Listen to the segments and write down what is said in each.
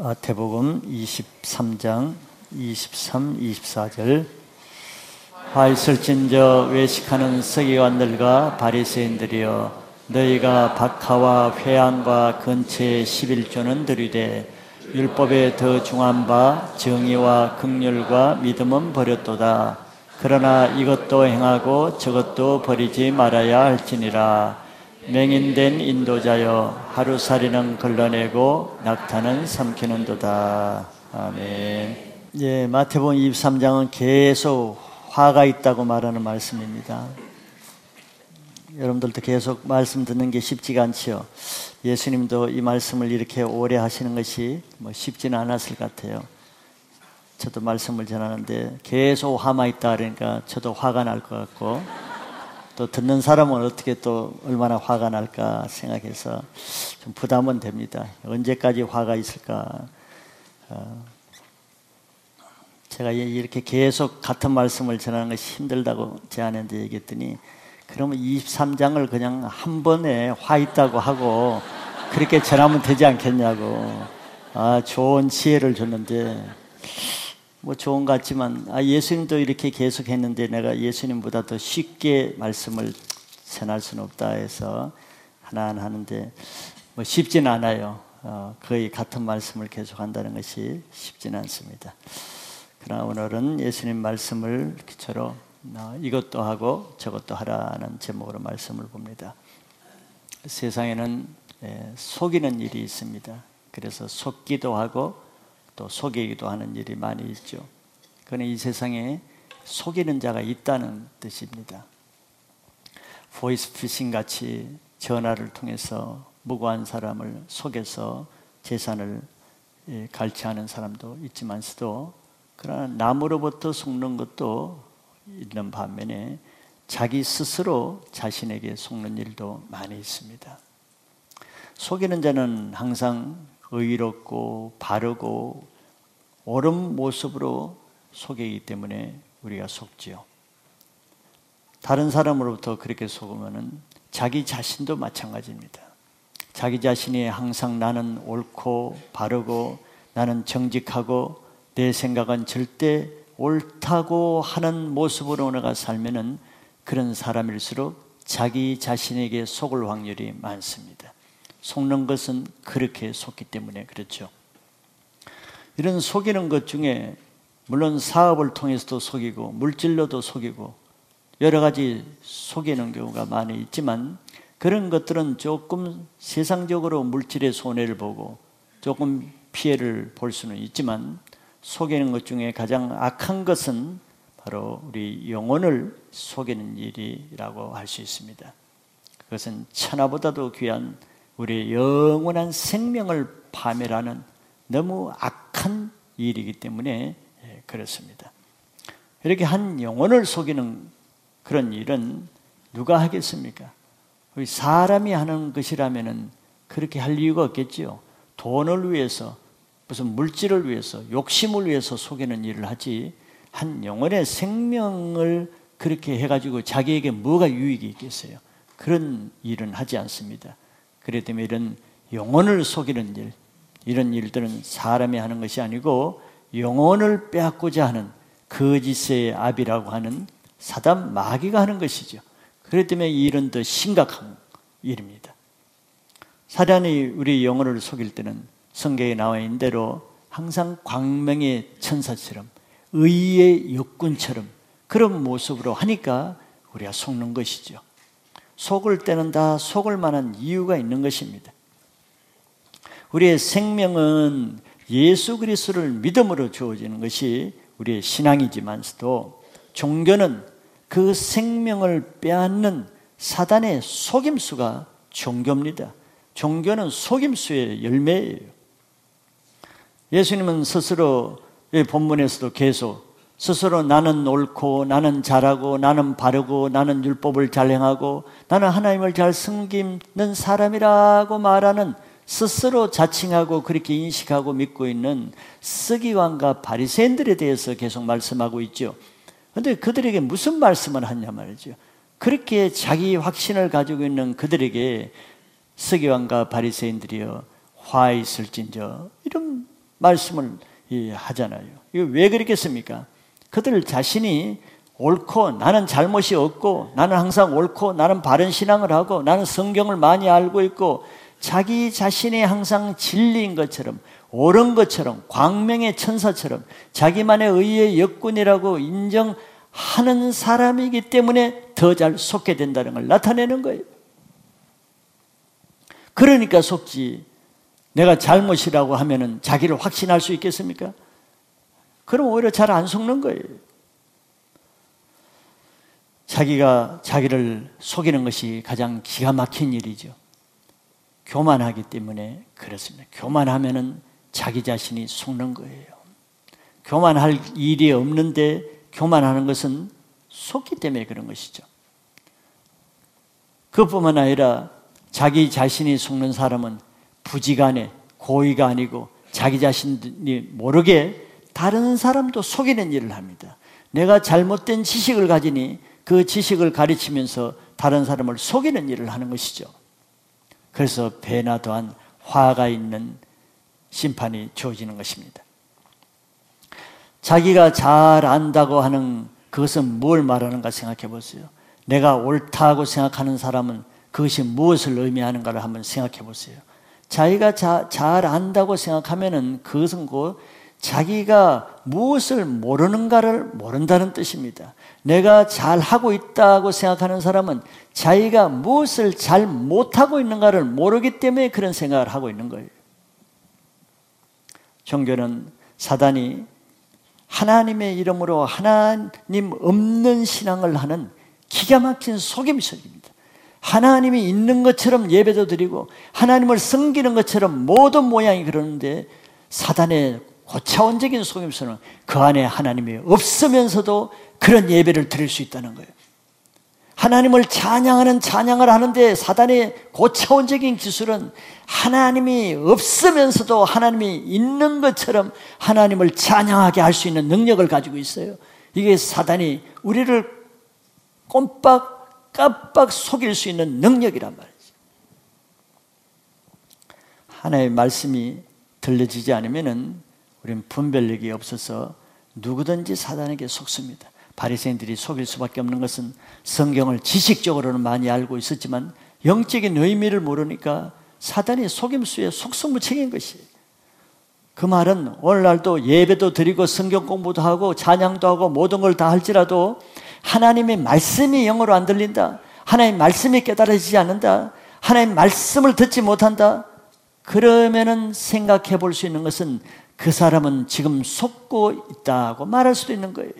마태복음 23장 23, 24절. 화 있을진저 외식하는 서기관들과 바리새인들이여, 너희가 박하와 회향과 근처의 11조는 드리되 율법에 더 중한 바 정의와 긍휼과 믿음은 버렸도다. 그러나 이것도 행하고 저것도 버리지 말아야 할지니라. 맹인된 인도자여, 하루살이는 걸러내고 낙타는 삼키는도다. 아멘. 예, 마태복음 23장은 계속 화가 있다고 말하는 말씀입니다. 여러분들도 계속 말씀 듣는 게 쉽지가 않지요. 예수님도 이 말씀을 이렇게 오래 하시는 것이 쉽지는 않았을 것 같아요. 저도 말씀을 전하는데 계속 화만 있다 그러니까 저도 화가 날 것 같고, 또 듣는 사람은 어떻게 또 얼마나 화가 날까 생각해서 좀 부담은 됩니다. 언제까지 화가 있을까? 제가 이렇게 계속 같은 말씀을 전하는 것이 힘들다고 제안했는데 얘기했더니, 그러면 23장을 그냥 한 번에 화 있다고 하고 그렇게 전하면 되지 않겠냐고. 좋은 지혜를 줬는데 좋은 것 같지만, 예수님도 이렇게 계속 했는데 내가 예수님보다 더 쉽게 말씀을 전할 수는 없다 해서 하나하나 하는데 쉽지는 않아요. 거의 같은 말씀을 계속 한다는 것이 쉽지는 않습니다. 그러나 오늘은 예수님 말씀을 기초로 이것도 하고 저것도 하라는 제목으로 말씀을 봅니다. 세상에는 속이는 일이 있습니다. 그래서 속기도 하고 또 속이기도 하는 일이 많이 있죠. 그러나 이 세상에 속이는 자가 있다는 뜻입니다. 보이스피싱 같이 전화를 통해서 무고한 사람을 속여서 재산을 갈취하는 사람도 있지만서도, 그러나 남으로부터 속는 것도 있는 반면에 자기 스스로 자신에게 속는 일도 많이 있습니다. 속이는 자는 항상 의롭고 바르고 옳은 모습으로 속이기 때문에 우리가 속지요. 다른 사람으로부터 그렇게 속으면 자기 자신도 마찬가지입니다. 자기 자신이 항상 나는 옳고 바르고 나는 정직하고 내 생각은 절대 옳다고 하는 모습으로 내가 살면은 그런 사람일수록 자기 자신에게 속을 확률이 많습니다. 속는 것은 그렇게 속기 때문에 그렇죠. 이런 속이는 것 중에 물론 사업을 통해서도 속이고 물질로도 속이고 여러 가지 속이는 경우가 많이 있지만, 그런 것들은 조금 세상적으로 물질의 손해를 보고 조금 피해를 볼 수는 있지만, 속이는 것 중에 가장 악한 것은 바로 우리 영혼을 속이는 일이라고 할 수 있습니다. 그것은 천하보다도 귀한 우리의 영원한 생명을 파멸하는 너무 악한 일이기 때문에 그렇습니다. 이렇게 한 영혼을 속이는 그런 일은 누가 하겠습니까? 우리 사람이 하는 것이라면 그렇게 할 이유가 없겠지요. 돈을 위해서, 무슨 물질을 위해서, 욕심을 위해서 속이는 일을 하지, 한 영혼의 생명을 그렇게 해가지고 자기에게 뭐가 유익이 있겠어요? 그런 일은 하지 않습니다. 그렇기 때문에 이런 영혼을 속이는 일, 이런 일들은 사람이 하는 것이 아니고 영혼을 빼앗고자 하는 거짓의 압이라고 하는 사단 마귀가 하는 것이죠. 그렇기 때문에 이 일은 더 심각한 일입니다. 사단이 우리 영혼을 속일 때는 성경에 나와 있는 대로 항상 광명의 천사처럼 의의 역군처럼 그런 모습으로 하니까 우리가 속는 것이죠. 속을 때는 다 속을 만한 이유가 있는 것입니다. 우리의 생명은 예수 그리스도를 믿음으로 주어지는 것이 우리의 신앙이지만서도, 종교는 그 생명을 빼앗는 사단의 속임수가 종교입니다. 종교는 속임수의 열매예요. 예수님은 스스로 본문에서도 계속 스스로 나는 옳고 나는 잘하고 나는 바르고 나는 율법을 잘 행하고 나는 하나님을 잘 섬기는 사람이라고 말하는, 스스로 자칭하고 그렇게 인식하고 믿고 있는 서기관과 바리새인들에 대해서 계속 말씀하고 있죠. 그런데 그들에게 무슨 말씀을 하냐 말이죠. 그렇게 자기 확신을 가지고 있는 그들에게 서기관과 바리새인들이여 화 있을진저 이런 말씀을 하잖아요. 이거 왜 그렇겠습니까? 그들 자신이 옳고 나는 잘못이 없고 나는 항상 옳고 나는 바른 신앙을 하고 나는 성경을 많이 알고 있고 자기 자신이 항상 진리인 것처럼 옳은 것처럼 광명의 천사처럼 자기만의 의의 역군이라고 인정하는 사람이기 때문에 더 잘 속게 된다는 걸 나타내는 거예요. 그러니까 속지 내가 잘못이라고 하면은 자기를 확신할 수 있겠습니까? 그럼 오히려 잘 안 속는 거예요. 자기가 자기를 속이는 것이 가장 기가 막힌 일이죠. 교만하기 때문에 그렇습니다. 교만하면은 자기 자신이 속는 거예요. 교만할 일이 없는데 교만하는 것은 속기 때문에 그런 것이죠. 그뿐만 아니라 자기 자신이 속는 사람은 부지간에 고의가 아니고 자기 자신이 모르게 다른 사람도 속이는 일을 합니다. 내가 잘못된 지식을 가지니 그 지식을 가르치면서 다른 사람을 속이는 일을 하는 것이죠. 그래서 배나 더한 화가 있는 심판이 주어지는 것입니다. 자기가 잘 안다고 하는 그것은 뭘 말하는가 생각해 보세요. 내가 옳다고 생각하는 사람은 그것이 무엇을 의미하는가를 한번 생각해 보세요. 자기가 잘 안다고 생각하면은 그것은 곧 자기가 무엇을 모르는가를 모른다는 뜻입니다. 내가 잘하고 있다고 생각하는 사람은 자기가 무엇을 잘 못하고 있는가를 모르기 때문에 그런 생각을 하고 있는 거예요. 종교는 사단이 하나님의 이름으로 하나님 없는 신앙을 하는 기가 막힌 속임수입니다. 하나님이 있는 것처럼 예배도 드리고 하나님을 섬기는 것처럼 모든 모양이 그러는데 사단의 고차원적인 속임수는 그 안에 하나님이 없으면서도 그런 예배를 드릴 수 있다는 거예요. 하나님을 찬양하는 찬양을 하는데 사단의 고차원적인 기술은 하나님이 없으면서도 하나님이 있는 것처럼 하나님을 찬양하게 할 수 있는 능력을 가지고 있어요. 이게 사단이 우리를 깜빡 속일 수 있는 능력이란 말이죠. 하나님의 말씀이 들려지지 않으면은 우리는 분별력이 없어서 누구든지 사단에게 속습니다. 바리새인들이 속일 수밖에 없는 것은 성경을 지식적으로는 많이 알고 있었지만 영적인 의미를 모르니까 사단이 속임수에 속수무책인 것이에요. 그 말은 오늘날도 예배도 드리고 성경 공부도 하고 찬양도 하고 모든 걸 다 할지라도 하나님의 말씀이 영어로 안 들린다, 하나님의 말씀이 깨달아지지 않는다, 하나님의 말씀을 듣지 못한다, 그러면은 생각해 볼 수 있는 것은 그 사람은 지금 속고 있다고 말할 수도 있는 거예요.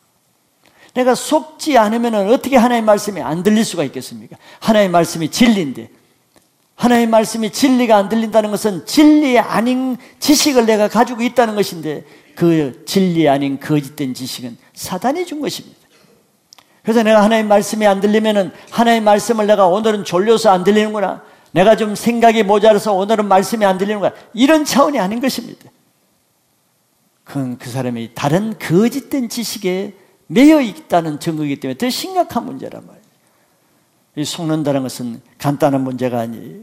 내가 속지 않으면 어떻게 하나님의 말씀이 안 들릴 수가 있겠습니까? 하나님의 말씀이 진리인데, 하나님의 말씀이 진리가 안 들린다는 것은 진리 아닌 지식을 내가 가지고 있다는 것인데 그 진리 아닌 거짓된 지식은 사단이 준 것입니다. 그래서 내가 하나님의 말씀이 안 들리면 하나님의 말씀을 내가 오늘은 졸려서 안 들리는구나, 내가 좀 생각이 모자라서 오늘은 말씀이 안 들리는구나, 이런 차원이 아닌 것입니다. 그건 그 사람이 다른 거짓된 지식에 매여 있다는 증거이기 때문에 더 심각한 문제란 말이에요. 이 속는다는 것은 간단한 문제가 아니에요.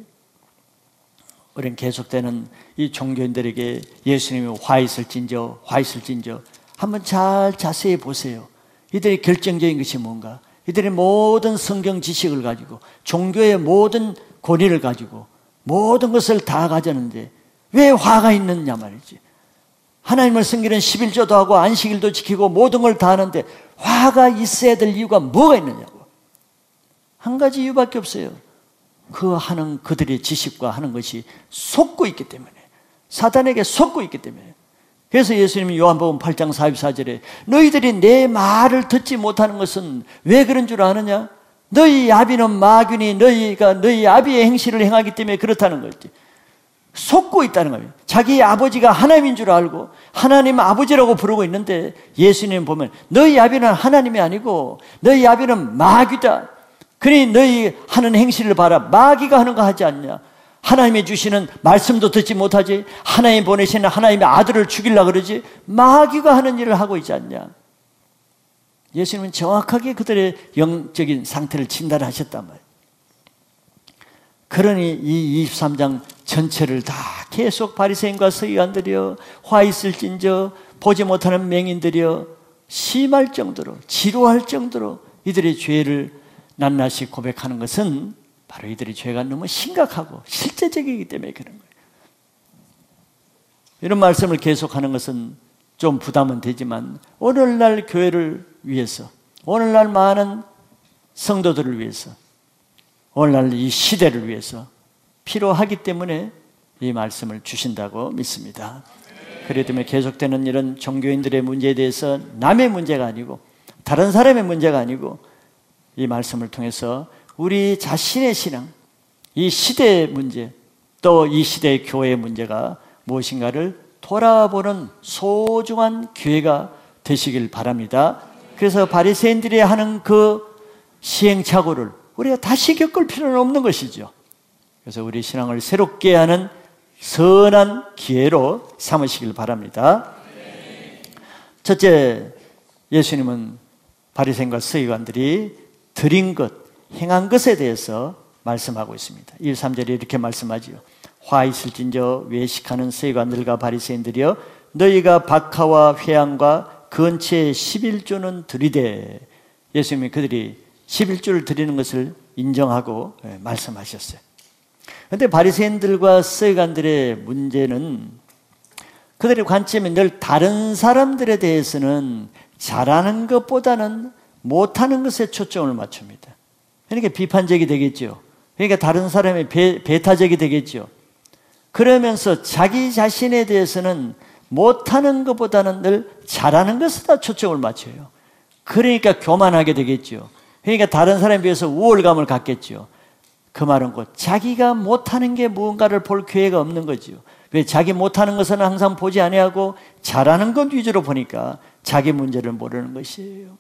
우리는 계속되는 이 종교인들에게 예수님이 화 있을진저 한번 잘 자세히 보세요. 이들의 결정적인 것이 뭔가? 이들의 모든 성경 지식을 가지고 종교의 모든 권위를 가지고 모든 것을 다 가졌는데 왜 화가 있느냐 말이지. 하나님을 섬기는 11조도 하고 안식일도 지키고 모든 걸 다 하는데 화가 있어야 될 이유가 뭐가 있느냐고. 한 가지 이유밖에 없어요. 그 하는 그들의 지식과 하는 것이 속고 있기 때문에, 사단에게 속고 있기 때문에. 그래서 예수님이 요한복음 8장 44절에 너희들이 내 말을 듣지 못하는 것은 왜 그런 줄 아느냐? 너희 아비는 마귀니 너희가 너희 아비의 행실을 행하기 때문에 그렇다는 거지. 속고 있다는 거예요. 자기 아버지가 하나님인 줄 알고 하나님 아버지라고 부르고 있는데 예수님 보면 너희 아비는 하나님이 아니고 너희 아비는 마귀다. 그러니 너희 하는 행실을 봐라. 마귀가 하는 거 하지 않냐? 하나님이 주시는 말씀도 듣지 못하지, 하나님 보내시는 하나님의 아들을 죽이려고 그러지, 마귀가 하는 일을 하고 있지 않냐? 예수님은 정확하게 그들의 영적인 상태를 진단하셨단 말이에요. 그러니 이 23장 전체를 다 계속 바리새인과 서기관들이여 화 있을진저 보지 못하는 맹인들이여 심할 정도로 지루할 정도로 이들의 죄를 낱낱이 고백하는 것은 바로 이들의 죄가 너무 심각하고 실제적이기 때문에 그런 거예요. 이런 말씀을 계속하는 것은 좀 부담은 되지만 오늘날 교회를 위해서, 오늘날 많은 성도들을 위해서, 오늘날 이 시대를 위해서 필요하기 때문에 이 말씀을 주신다고 믿습니다. 그렇기 때문에 계속되는 이런 종교인들의 문제에 대해서 남의 문제가 아니고 다른 사람의 문제가 아니고 이 말씀을 통해서 우리 자신의 신앙, 이 시대의 문제, 또 이 시대의 교회의 문제가 무엇인가를 돌아보는 소중한 기회가 되시길 바랍니다. 그래서 바리새인들이 하는 그 시행착오를 우리가 다시 겪을 필요는 없는 것이죠. 그래서 우리 신앙을 새롭게 하는 선한 기회로 삼으시길 바랍니다. 첫째, 예수님은 바리새인과 서기관들이 드린 것, 행한 것에 대해서 말씀하고 있습니다. 1, 3절에 이렇게 말씀하지요. 화 있을진저 외식하는 서기관들과 바리새인들이여 너희가 박하와 회향과 근처에 11조는 드리되, 예수님이 그들이 11조를 드리는 것을 인정하고 말씀하셨어요. 그런데 바리새인들과 서기관들의 문제는 그들의 관점이 늘 다른 사람들에 대해서는 잘하는 것보다는 못하는 것에 초점을 맞춥니다. 그러니까 비판적이 되겠죠. 그러니까 다른 사람의 배타적이 되겠죠. 그러면서 자기 자신에 대해서는 못하는 것보다는 늘 잘하는 것에다 초점을 맞춰요. 그러니까 교만하게 되겠죠. 그러니까 다른 사람에 비해서 우월감을 갖겠죠. 그 말은 곧 자기가 못하는 게 무언가를 볼 기회가 없는 거죠. 왜? 자기 못하는 것은 항상 보지 아니하고 잘하는 것 위주로 보니까 자기 문제를 모르는 것이에요.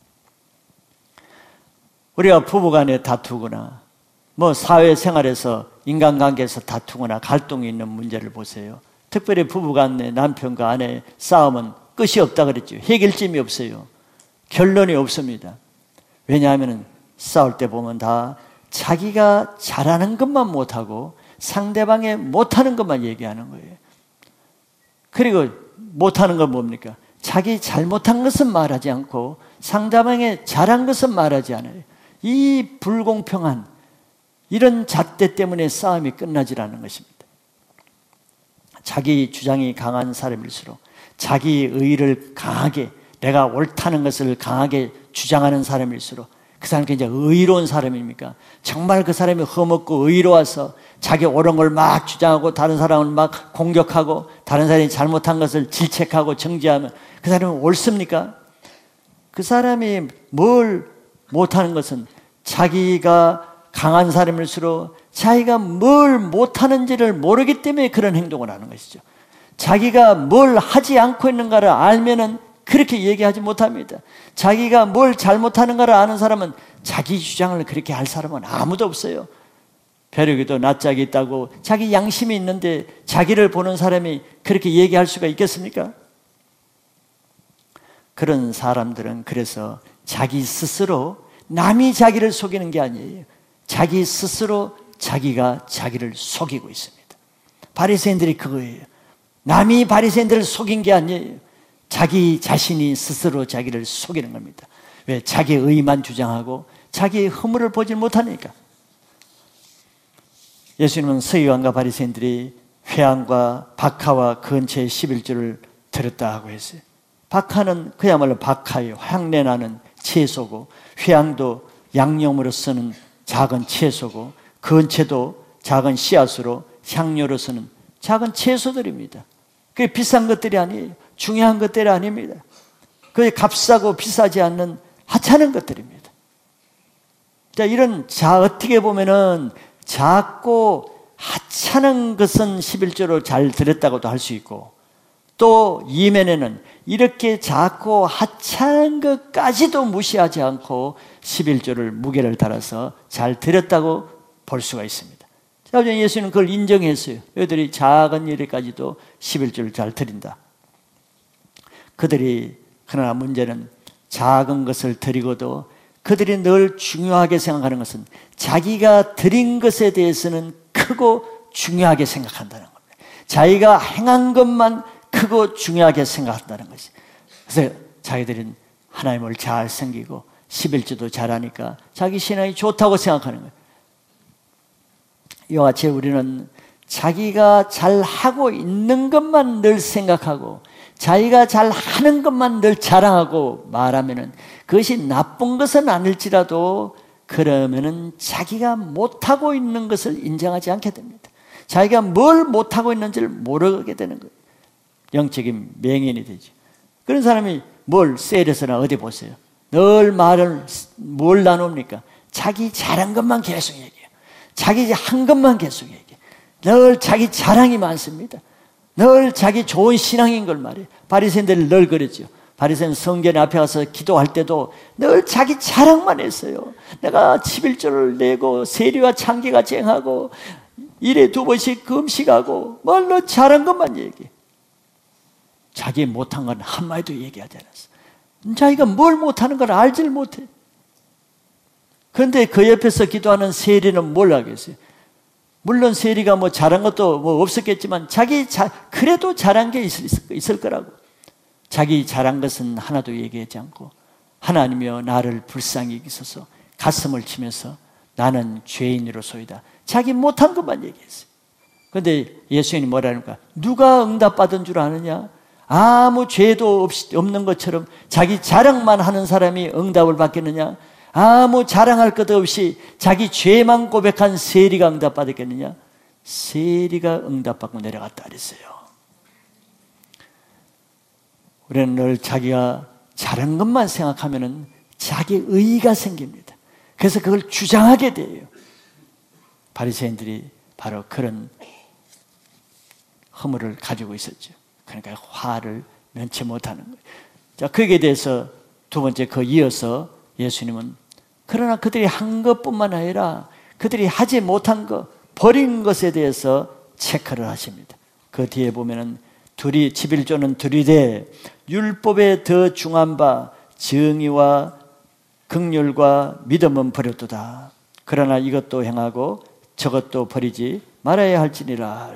우리가 부부간에 다투거나 사회생활에서 인간관계에서 다투거나 갈등이 있는 문제를 보세요. 특별히 부부간에 남편과 아내의 싸움은 끝이 없다 그랬죠. 해결점이 없어요. 결론이 없습니다. 왜냐하면 싸울 때 보면 다 자기가 잘하는 것만 못하고 상대방의 못하는 것만 얘기하는 거예요. 그리고 못하는 건 뭡니까? 자기 잘못한 것은 말하지 않고 상대방의 잘한 것은 말하지 않아요. 이 불공평한 이런 잣대 때문에 싸움이 끝나질 않는 것입니다. 자기 주장이 강한 사람일수록 자기 의의를 강하게, 내가 옳다는 것을 강하게 주장하는 사람일수록 그 사람이 굉장히 의로운 사람입니까? 정말 그 사람이 험없고 의로워서 자기 옳은 걸 막 주장하고 다른 사람을 막 공격하고 다른 사람이 잘못한 것을 질책하고 정죄하면 그 사람은 옳습니까? 그 사람이 뭘 못하는 것은 자기가 강한 사람일수록 자기가 뭘 못하는지를 모르기 때문에 그런 행동을 하는 것이죠. 자기가 뭘 하지 않고 있는가를 알면은 그렇게 얘기하지 못합니다. 자기가 뭘 잘못하는가를 아는 사람은 자기 주장을 그렇게 할 사람은 아무도 없어요. 벼룩에도 낯짝이 있다고 자기 양심이 있는데 자기를 보는 사람이 그렇게 얘기할 수가 있겠습니까? 그런 사람들은 그래서 자기 스스로 남이 자기를 속이는 게 아니에요. 자기 스스로 자기가 자기를 속이고 있습니다. 바리새인들이 그거예요. 남이 바리새인들을 속인 게 아니에요. 자기 자신이 스스로 자기를 속이는 겁니다. 왜? 자기의 의만 주장하고 자기의 허물을 보지 못하니까. 예수님은 서기관과 바리새인들이 회향과 박하와 근처의 11조를 드렸다 하고 했어요. 박하는 그야말로 박하예요. 향내나는 채소고, 회향도 양념으로 쓰는 작은 채소고, 근처도 작은 씨앗으로 향료로 쓰는 작은 채소들입니다. 그게 비싼 것들이 아니에요. 중요한 것들이 아닙니다. 그게 값싸고 비싸지 않는 하찮은 것들입니다. 자, 어떻게 보면은 작고 하찮은 것은 11조로 잘 드렸다고도 할 수 있고, 또 이면에는 이렇게 작고 하찮은 것까지도 무시하지 않고 11조를 무게를 달아서 잘 드렸다고 볼 수가 있습니다. 자, 예수는 그걸 인정했어요. 너희들이 작은 일에까지도 11조를 잘 드린다. 그러나 문제는 작은 것을 드리고도 그들이 늘 중요하게 생각하는 것은 자기가 드린 것에 대해서는 크고 중요하게 생각한다는 겁니다. 자기가 행한 것만 크고 중요하게 생각한다는 것이. 그래서 자기들은 하나님을 잘 섬기고 11조도 잘하니까 자기 신앙이 좋다고 생각하는 거예요. 이와 같이 우리는 자기가 잘하고 있는 것만 늘 생각하고 자기가 잘하는 것만 늘 자랑하고 말하면은 그것이 나쁜 것은 아닐지라도 그러면은 자기가 못하고 있는 것을 인정하지 않게 됩니다. 자기가 뭘 못하고 있는지를 모르게 되는 거예요. 영적인 맹인이 되죠. 그런 사람이 뭘 세일에서나 어디 보세요. 늘 말을 뭘 나눕니까? 자기 잘한 것만 계속 얘기해요. 자기 한 것만 계속 얘기해요. 늘 자기 자랑이 많습니다. 늘 자기 좋은 신앙인 걸 말해요. 바리새인들을 늘 그랬죠. 바리새인 성전 앞에 가서 기도할 때도 늘 자기 자랑만 했어요. 내가 11조를 내고 세리와 창기가 쟁하고 일에 2번씩 금식하고 뭘로 잘한 것만 얘기해. 자기 못한 건 한마디도 얘기하지 않았어. 자기가 뭘 못하는 걸 알질 못해. 그런데 그 옆에서 기도하는 세리는 뭘 하겠어요? 물론 세리가 뭐 잘한 것도 뭐 없었겠지만 그래도 잘한 게 있을 거라고. 자기 잘한 것은 하나도 얘기하지 않고 하나님이여 나를 불쌍히 여기소서 가슴을 치면서 나는 죄인으로소이다. 자기 못한 것만 얘기했어요. 그런데 예수님이 뭐라니까? 누가 응답받은 줄 아느냐? 아무 죄도 없는 것처럼 자기 자랑만 하는 사람이 응답을 받겠느냐? 아무 자랑할 것 없이 자기 죄만 고백한 세리가 응답받았겠느냐? 세리가 응답받고 내려갔다 그랬어요. 우리는 늘 자기가 잘한 것만 생각하면 자기 의의가 생깁니다. 그래서 그걸 주장하게 돼요. 바리새인들이 바로 그런 허물을 가지고 있었죠. 그러니까 화를 면치 못하는 거예요. 자, 거기에 대해서 두 번째 이어서 예수님은 그러나 그들이 한 것뿐만 아니라 그들이 하지 못한 것, 버린 것에 대해서 체크를 하십니다. 그 뒤에 보면은 11조는 들이되 율법에 더 중한 바 정의와 긍휼과 믿음은 버렸도다. 그러나 이것도 행하고 저것도 버리지 말아야 할지니라.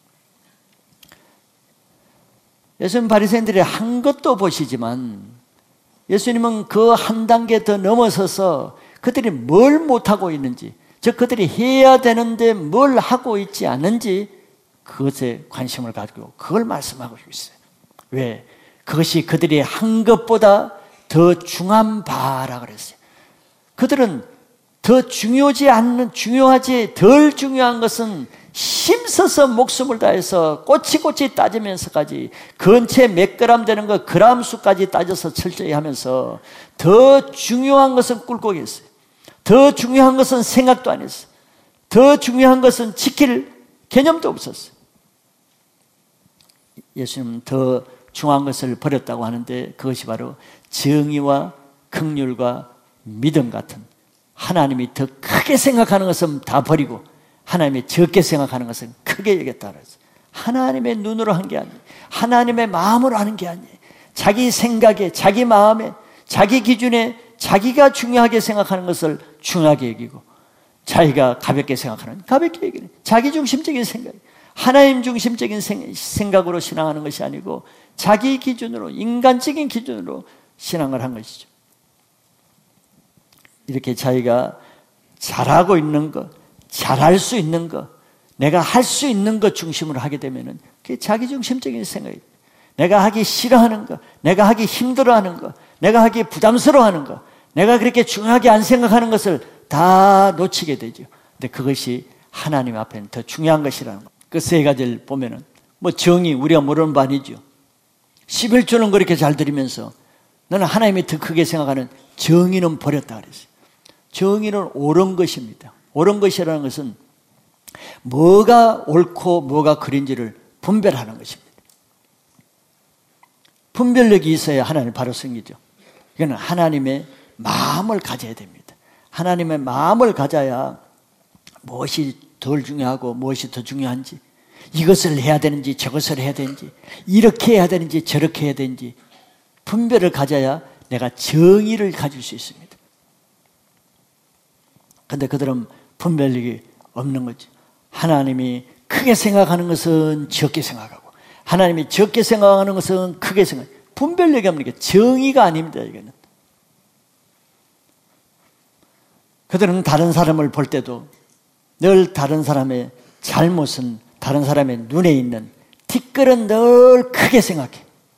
예수님 바리새인들이 한 것도 보시지만 예수님은 그 한 단계 더 넘어서서 그들이 뭘 못하고 있는지, 즉 그들이 해야 되는데 뭘 하고 있지 않는지 그것에 관심을 가지고 그걸 말씀하고 있어요. 왜? 그것이 그들이 한 것보다 더 중한 바라 그랬어요. 그들은 더 중요하지 덜 중요한 것은 힘써서 목숨을 다해서 꼬치꼬치 따지면서까지 건채 몇 그램 되는 거 그램 수까지 따져서 철저히 하면서 더 중요한 것은 꿀꺽 했어요. 더 중요한 것은 생각도 안 했어요. 더 중요한 것은 지킬 개념도 없었어요. 예수님은 더 중요한 것을 버렸다고 하는데 그것이 바로 정의와 긍휼과 믿음 같은 하나님이 더 크게 생각하는 것은 다 버리고 하나님이 적게 생각하는 것은 크게 여겼다 그랬어요. 하나님의 눈으로 한 게 아니에요. 하나님의 마음으로 하는 게 아니에요. 자기 생각에, 자기 마음에, 자기 기준에 자기가 중요하게 생각하는 것을 중요하게 여기고 자기가 가볍게 생각하는 가볍게 여기는 자기 중심적인 생각, 하나님 중심적인 생각으로 신앙하는 것이 아니고 자기 기준으로, 인간적인 기준으로 신앙을 한 것이죠. 이렇게 자기가 잘하고 있는 것, 잘할 수 있는 것, 내가 할 수 있는 것 중심으로 하게 되면은 그게 자기 중심적인 생각이에요. 내가 하기 싫어하는 것, 내가 하기 힘들어하는 것, 내가 하기 부담스러워하는 것, 내가 그렇게 중요하게 안 생각하는 것을 다 놓치게 되죠. 근데 그것이 하나님 앞에는 더 중요한 것이라는 것. 그 세 가지를 보면은 뭐 정의 우리가 모르는 바 아니죠. 11조는 그렇게 잘 들으면서 너는 하나님이 더 크게 생각하는 정의는 버렸다 그랬어요. 정의는 옳은 것입니다. 옳은 것이라는 것은 뭐가 옳고 뭐가 그린지를 분별하는 것입니다. 분별력이 있어야 하나님 바로 생기죠. 이거는 하나님의 마음을 가져야 됩니다. 하나님의 마음을 가져야 무엇이 덜 중요하고 무엇이 더 중요한지, 이것을 해야 되는지 저것을 해야 되는지, 이렇게 해야 되는지 저렇게 해야 되는지 분별을 가져야 내가 정의를 가질 수 있습니다. 그런데 그들은 분별력이 없는 거죠. 하나님이 크게 생각하는 것은 적게 생각하고, 하나님이 적게 생각하는 것은 크게 생각해요. 분별력이 없는 게 정의가 아닙니다. 이거는. 그들은 다른 사람을 볼 때도 늘 다른 사람의 잘못은 다른 사람의 눈에 있는 티끌은 늘 크게 생각해.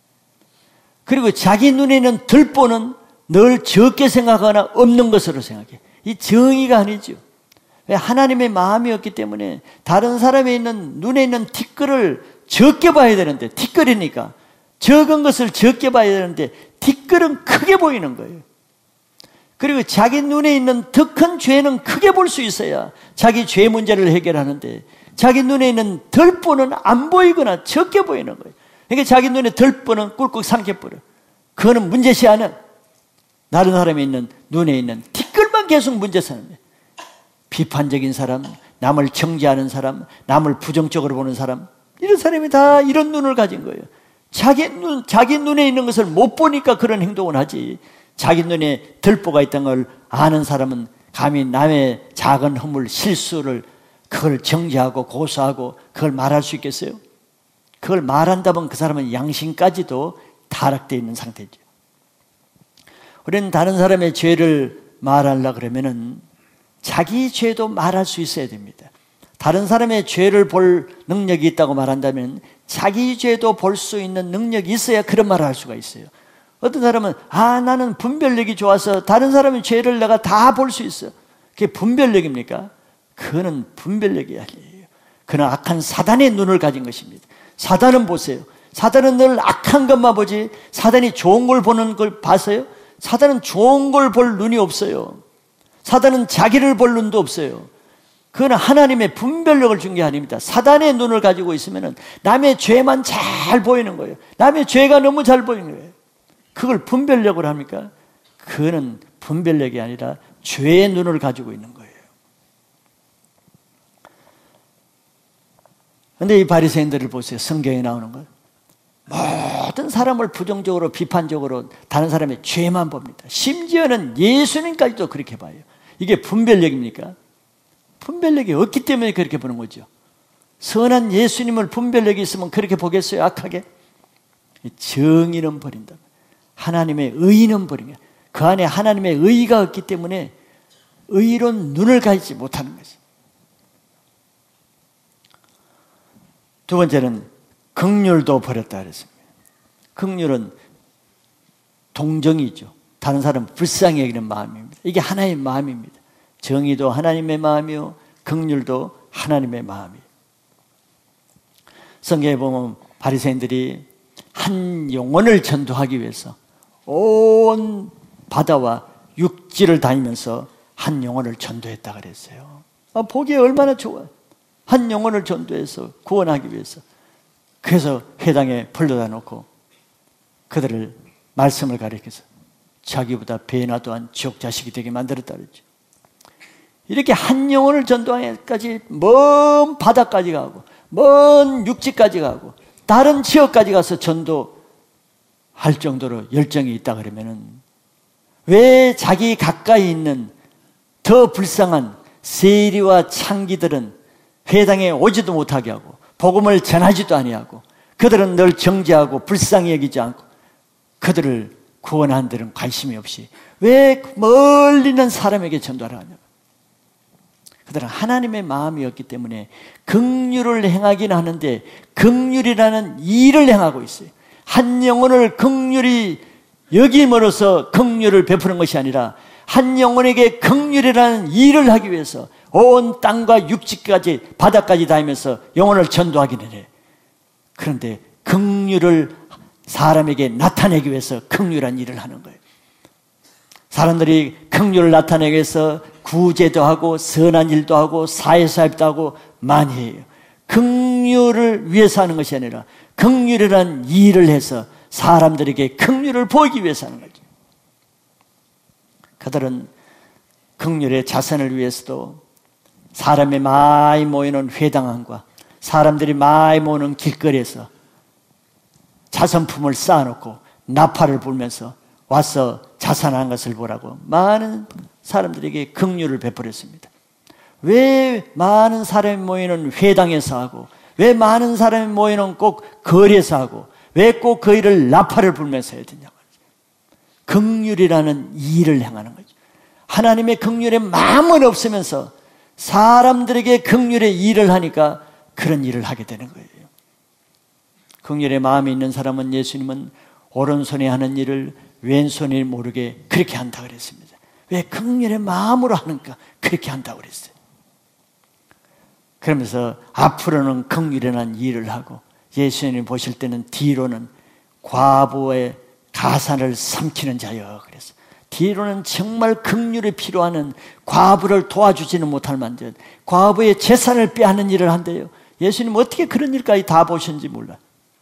그리고 자기 눈에 있는 들보는 늘 적게 생각하거나 없는 것으로 생각해. 이 정의가 아니죠. 왜? 하나님의 마음이었기 때문에 다른 사람의 있는 눈에 있는 티끌을 적게 봐야 되는데, 티끌이니까 적은 것을 적게 봐야 되는데 티끌은 크게 보이는 거예요. 그리고 자기 눈에 있는 더 큰 죄는 크게 볼 수 있어야 자기 죄 문제를 해결하는데, 자기 눈에 있는 덜보는 안 보이거나 적게 보이는 거예요. 그러니까 자기 눈에 덜보는 꿀꺽 삼켜버려. 그거는 문제시 않은, 다른 사람이 있는 눈에 있는 티끌만 계속 문제 삼는 거예요. 비판적인 사람, 남을 정죄하는 사람, 남을 부정적으로 보는 사람, 이런 사람이 다 이런 눈을 가진 거예요. 자기 눈에 있는 것을 못 보니까 그런 행동을 하지, 자기 눈에 들보가 있다는 걸 아는 사람은 감히 남의 작은 허물, 실수를 그걸 정죄하고 고소하고 그걸 말할 수 있겠어요? 그걸 말한다면 그 사람은 양심까지도 타락되어 있는 상태죠. 우리는 다른 사람의 죄를 말하려고 그러면은 자기 죄도 말할 수 있어야 됩니다. 다른 사람의 죄를 볼 능력이 있다고 말한다면 자기 죄도 볼 수 있는 능력이 있어야 그런 말을 할 수가 있어요. 어떤 사람은 나는 분별력이 좋아서 다른 사람의 죄를 내가 다 볼 수 있어. 그게 분별력입니까? 그거는 분별력이 아니에요. 그는 악한 사단의 눈을 가진 것입니다. 사단은 보세요. 사단은 늘 악한 것만 보지, 사단이 좋은 걸 보는 걸 봤어요? 사단은 좋은 걸 볼 눈이 없어요. 사단은 자기를 볼 눈도 없어요. 그건 하나님의 분별력을 준 게 아닙니다. 사단의 눈을 가지고 있으면 남의 죄만 잘 보이는 거예요. 남의 죄가 너무 잘 보이는 거예요. 그걸 분별력으로 합니까? 그거는 분별력이 아니라 죄의 눈을 가지고 있는 거예요. 그런데 이 바리새인들을 보세요. 성경에 나오는 것. 모든 사람을 부정적으로 비판적으로 다른 사람의 죄만 봅니다. 심지어는 예수님까지도 그렇게 봐요. 이게 분별력입니까? 분별력이 없기 때문에 그렇게 보는 거죠. 선한 예수님을 분별력이 있으면 그렇게 보겠어요? 악하게? 정의는 버린다. 하나님의 의는 버린다. 그 안에 하나님의 의가 없기 때문에 의로운 눈을 가지지 못하는 거죠. 두 번째는 긍휼도 버렸다 그랬습니다. 긍휼은 동정이죠. 다른 사람 불쌍히 여기는 마음입니다. 이게 하나의 마음입니다. 정의도 하나님의 마음이요, 긍휼도 하나님의 마음이에요. 성경에 보면 바리새인들이 한 영혼을 전도하기 위해서 온 바다와 육지를 다니면서 한 영혼을 전도했다 그랬어요. 보기에 얼마나 좋아요. 한 영혼을 전도해서 구원하기 위해서. 그래서 회당에 불러다 놓고 그들을 말씀을 가르쳐서 자기보다 배나 또한 지옥 자식이 되게 만들었다 그랬죠. 이렇게 한 영혼을 전도하기까지 먼 바다까지 가고 먼 육지까지 가고 다른 지역까지 가서 전도할 정도로 열정이 있다 그러면은 왜 자기 가까이 있는 더 불쌍한 세리와 창기들은 회당에 오지도 못하게 하고 복음을 전하지도 아니하고 그들은 늘 정죄하고 불쌍히 여기지 않고 그들을 구원한 데는 관심이 없이 왜 멀리 있는 사람에게 전도하려 하냐? 그들은 하나님의 마음이었기 때문에 긍휼을 행하긴 하는데 긍휼이라는 일을 행하고 있어요. 한 영혼을 긍휼히 여김으로써 긍휼을 베푸는 것이 아니라 한 영혼에게 긍휼이라는 일을 하기 위해서 온 땅과 육지까지 바다까지 다니면서 영혼을 전도하기는 해. 그런데 긍휼을 사람에게 나타내기 위해서 긍휼한 일을 하는 거예요. 사람들이 긍휼을 나타내기 위해서 구제도 하고 선한 일도 하고 사회사업도 하고 많이 해요. 긍휼을 위해서 하는 것이 아니라 긍휼이라는 일을 해서 사람들에게 긍휼을 보이기 위해서 하는 거죠. 그들은 긍휼의 자선을 위해서도 사람이 많이 모이는 회당안과 사람들이 많이 모이는 길거리에서 자선품을 쌓아놓고 나팔을 불면서 와서 자선한 것을 보라고 많은 사람들에게 긍휼을 베풀었습니다. 왜 많은 사람이 모이는 회당에서 하고, 왜 많은 사람이 모이는 꼭 거리에서 하고, 왜 꼭 그 일을 나팔을 불면서 해야 되냐 말이죠. 긍휼이라는 일을 행하는 거죠. 하나님의 긍휼에 마음은 없으면서 사람들에게 긍휼의 일을 하니까 그런 일을 하게 되는 거예요. 긍휼의 마음이 있는 사람은, 예수님은 오른손이 하는 일을 왼손이 모르게 그렇게 한다 그랬습니다. 왜? 긍휼의 마음으로 하는가 그렇게 한다고 그랬어요. 그러면서 앞으로는 긍휼이라는 일을 하고, 예수님이 보실 때는 뒤로는 과부의 가산을 삼키는 자여 그랬어요. 뒤로는 정말 긍휼이 필요한 과부를 도와주지는 못할 만큼 과부의 재산을 빼앗는 일을 한대요. 예수님 어떻게 그런 일까지 다 보셨는지 몰라.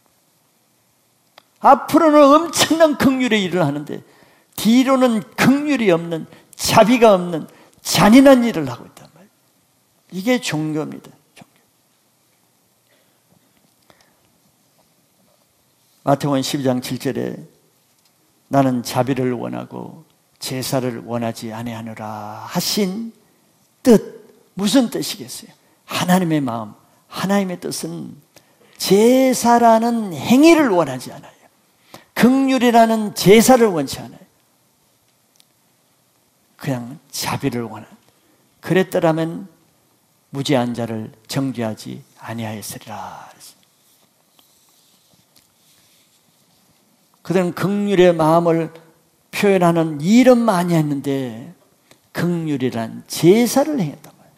앞으로는 엄청난 긍휼의 일을 하는데 뒤로는 긍휼이 없는, 자비가 없는 잔인한 일을 하고 있단 말이에요. 이게 종교입니다. 종교. 마태복음 12장 7절에 나는 자비를 원하고 제사를 원하지 아니하노라 하신 뜻, 무슨 뜻이겠어요? 하나님의 마음, 하나님의 뜻은 제사라는 행위를 원하지 않아요. 긍휼이라는 제사를 원치 않아요. 그냥 자비를 원한다. 그랬더라면 무죄한 자를 정죄하지 아니하였으리라. 그들은 긍휼의 마음을 표현하는 일은 많이 했는데 긍휼이란 제사를 행했단 말이에요.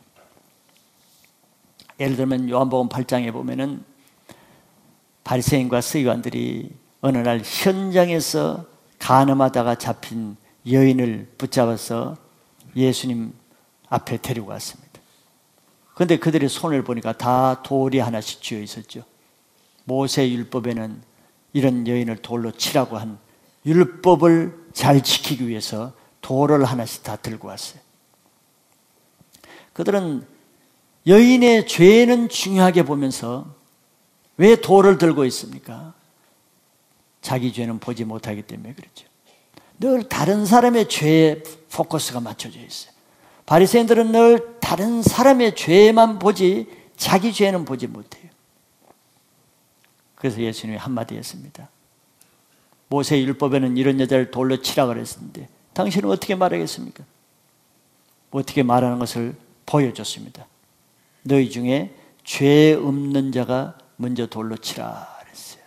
예를 들면 요한복음 8장에 보면은 바리새인과 서기관들이 어느 날 현장에서 간음하다가 잡힌 여인을 붙잡아서 예수님 앞에 데리고 왔습니다. 그런데 그들의 손을 보니까 다 돌이 하나씩 쥐어 있었죠. 모세 율법에는 이런 여인을 돌로 치라고 한 율법을 잘 지키기 위해서 돌을 하나씩 다 들고 왔어요. 그들은 여인의 죄는 중요하게 보면서 왜 돌을 들고 있습니까? 자기 죄는 보지 못하기 때문에 그렇죠. 늘 다른 사람의 죄에 포커스가 맞춰져 있어요. 바리새인들은 늘 다른 사람의 죄만 보지 자기 죄는 보지 못해요. 그래서 예수님이 한마디 했습니다. 모세 율법에는 이런 여자를 돌로 치라 그랬는데 당신은 어떻게 말하겠습니까? 어떻게 말하는 것을 보여줬습니다. 너희 중에 죄 없는 자가 먼저 돌로 치라 그랬어요.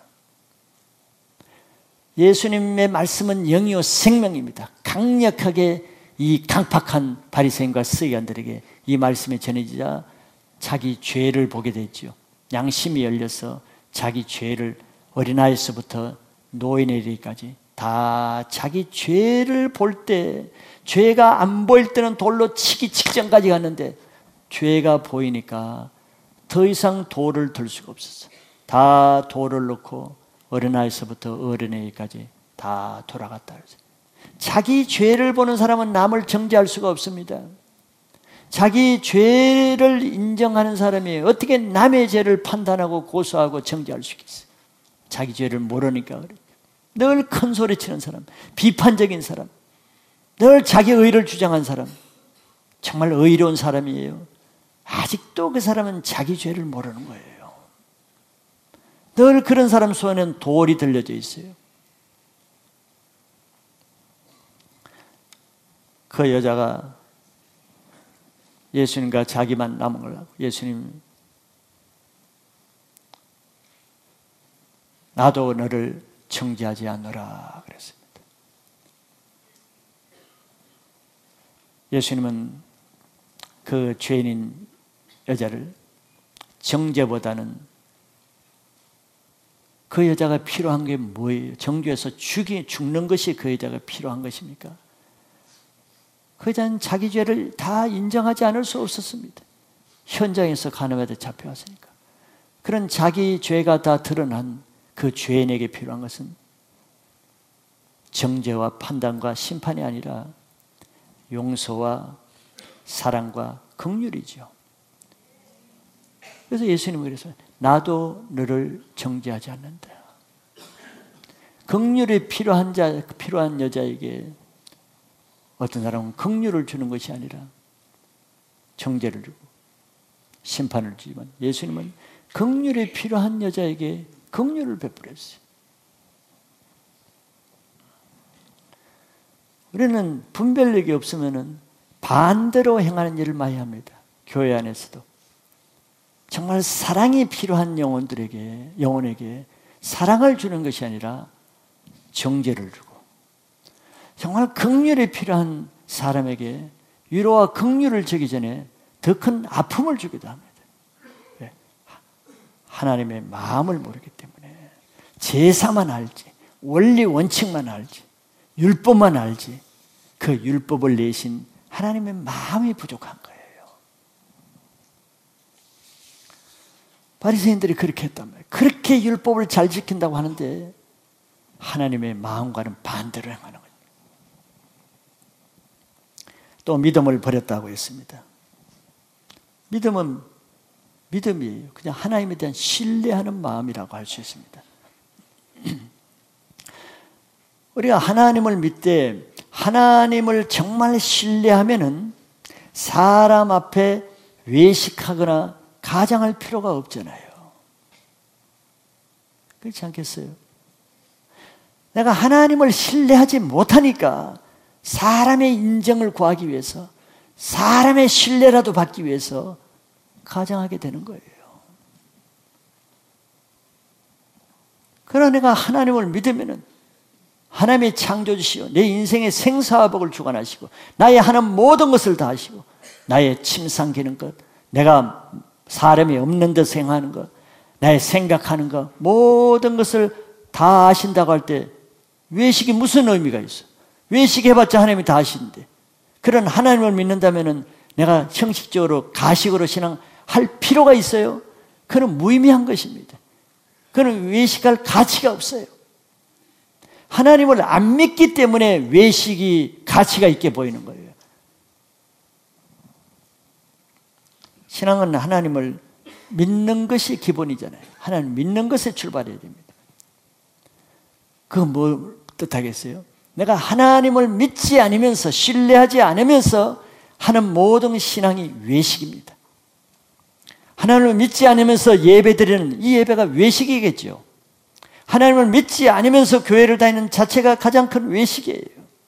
예수님의 말씀은 영이요 생명입니다. 강력하게 이 강팍한 바리새인과 서기관들에게 이 말씀이 전해지자 자기 죄를 보게 됐죠. 양심이 열려서 자기 죄를 어린아이서부터 노인에 이르기까지 다 자기 죄를 볼 때, 죄가 안 보일 때는 돌로 치기 직전까지 갔는데 죄가 보이니까 더 이상 돌을 들 수가 없었어요. 다 돌을 놓고 어린아이서부터 어린애까지 다 돌아갔다. 자기 죄를 보는 사람은 남을 정죄할 수가 없습니다. 자기 죄를 인정하는 사람이 어떻게 남의 죄를 판단하고 고소하고 정죄할 수 있겠어요? 자기 죄를 모르니까 그래요. 늘 큰 소리 치는 사람, 비판적인 사람, 늘 자기 의를 주장한 사람, 정말 의로운 사람이에요. 아직도 그 사람은 자기 죄를 모르는 거예요. 늘 그런 사람 손에는 돌이 들려져 있어요. 그 여자가 예수님과 자기만 남은 걸 알고 예수님, 나도 너를 정죄하지 않노라 그랬습니다. 예수님은 그 죄인인 여자를 정죄보다는 그 여자가 필요한 게 뭐예요? 정죄해서 죽는 것이 그 여자가 필요한 것입니까? 그 여자는 자기 죄를 다 인정하지 않을 수 없었습니다. 현장에서 간음하다 잡혀왔으니까. 그런 자기 죄가 다 드러난 그 죄인에게 필요한 것은 정죄와 판단과 심판이 아니라 용서와 사랑과 긍휼이죠. 그래서 예수님은 그래서 나도 너를 정죄하지 않는다. 긍휼이 필요한 여자에게 어떤 사람은 긍휼을 주는 것이 아니라 정죄를 주고 심판을 주지만 예수님은 긍휼이 필요한 여자에게 긍휼을 베풀었어요. 우리는 분별력이 없으면 반대로 행하는 일을 많이 합니다. 교회 안에서도 정말 사랑이 필요한 영혼에게 사랑을 주는 것이 아니라 정죄를 주고, 정말 긍휼이 필요한 사람에게 위로와 긍휼을 주기 전에 더 큰 아픔을 주기도 합니다. 왜? 하나님의 마음을 모르기 때문에 제사만 알지, 원리 원칙만 알지, 율법만 알지, 그 율법을 내신 하나님의 마음이 부족한 거예요. 바리새인들이 그렇게 했단 말이에요. 그렇게 율법을 잘 지킨다고 하는데 하나님의 마음과는 반대로 행하는 거예요. 또 믿음을 버렸다고 했습니다. 믿음은 믿음이에요. 그냥 하나님에 대한 신뢰하는 마음이라고 할 수 있습니다. 우리가 하나님을 믿되 하나님을 정말 신뢰하면은 사람 앞에 외식하거나 가장할 필요가 없잖아요. 그렇지 않겠어요? 내가 하나님을 신뢰하지 못하니까 사람의 인정을 구하기 위해서, 사람의 신뢰라도 받기 위해서 가장하게 되는 거예요. 그러나 내가 하나님을 믿으면은 하나님의 창조주시오, 내 인생의 생사화복을 주관하시고 나의 하는 모든 것을 다 하시고 나의 침 삼키는 것, 내가 사람이 없는 듯 행하는 것, 나의 생각하는 것, 모든 것을 다 아신다고 할 때 외식이 무슨 의미가 있어? 외식해봤자 하나님이 다 아시는데, 그런 하나님을 믿는다면 내가 형식적으로 가식으로 신앙할 필요가 있어요? 그건 무의미한 것입니다. 그건 외식할 가치가 없어요. 하나님을 안 믿기 때문에 외식이 가치가 있게 보이는 거예요. 신앙은 하나님을 믿는 것이 기본이잖아요. 하나님 믿는 것에 출발해야 됩니다. 그건 뭐 뜻하겠어요? 내가 하나님을 믿지 않으면서, 신뢰하지 않으면서 하는 모든 신앙이 외식입니다. 하나님을 믿지 않으면서 예배드리는 이 예배가 외식이겠죠. 하나님을 믿지 않으면서 교회를 다니는 자체가 가장 큰 외식이에요.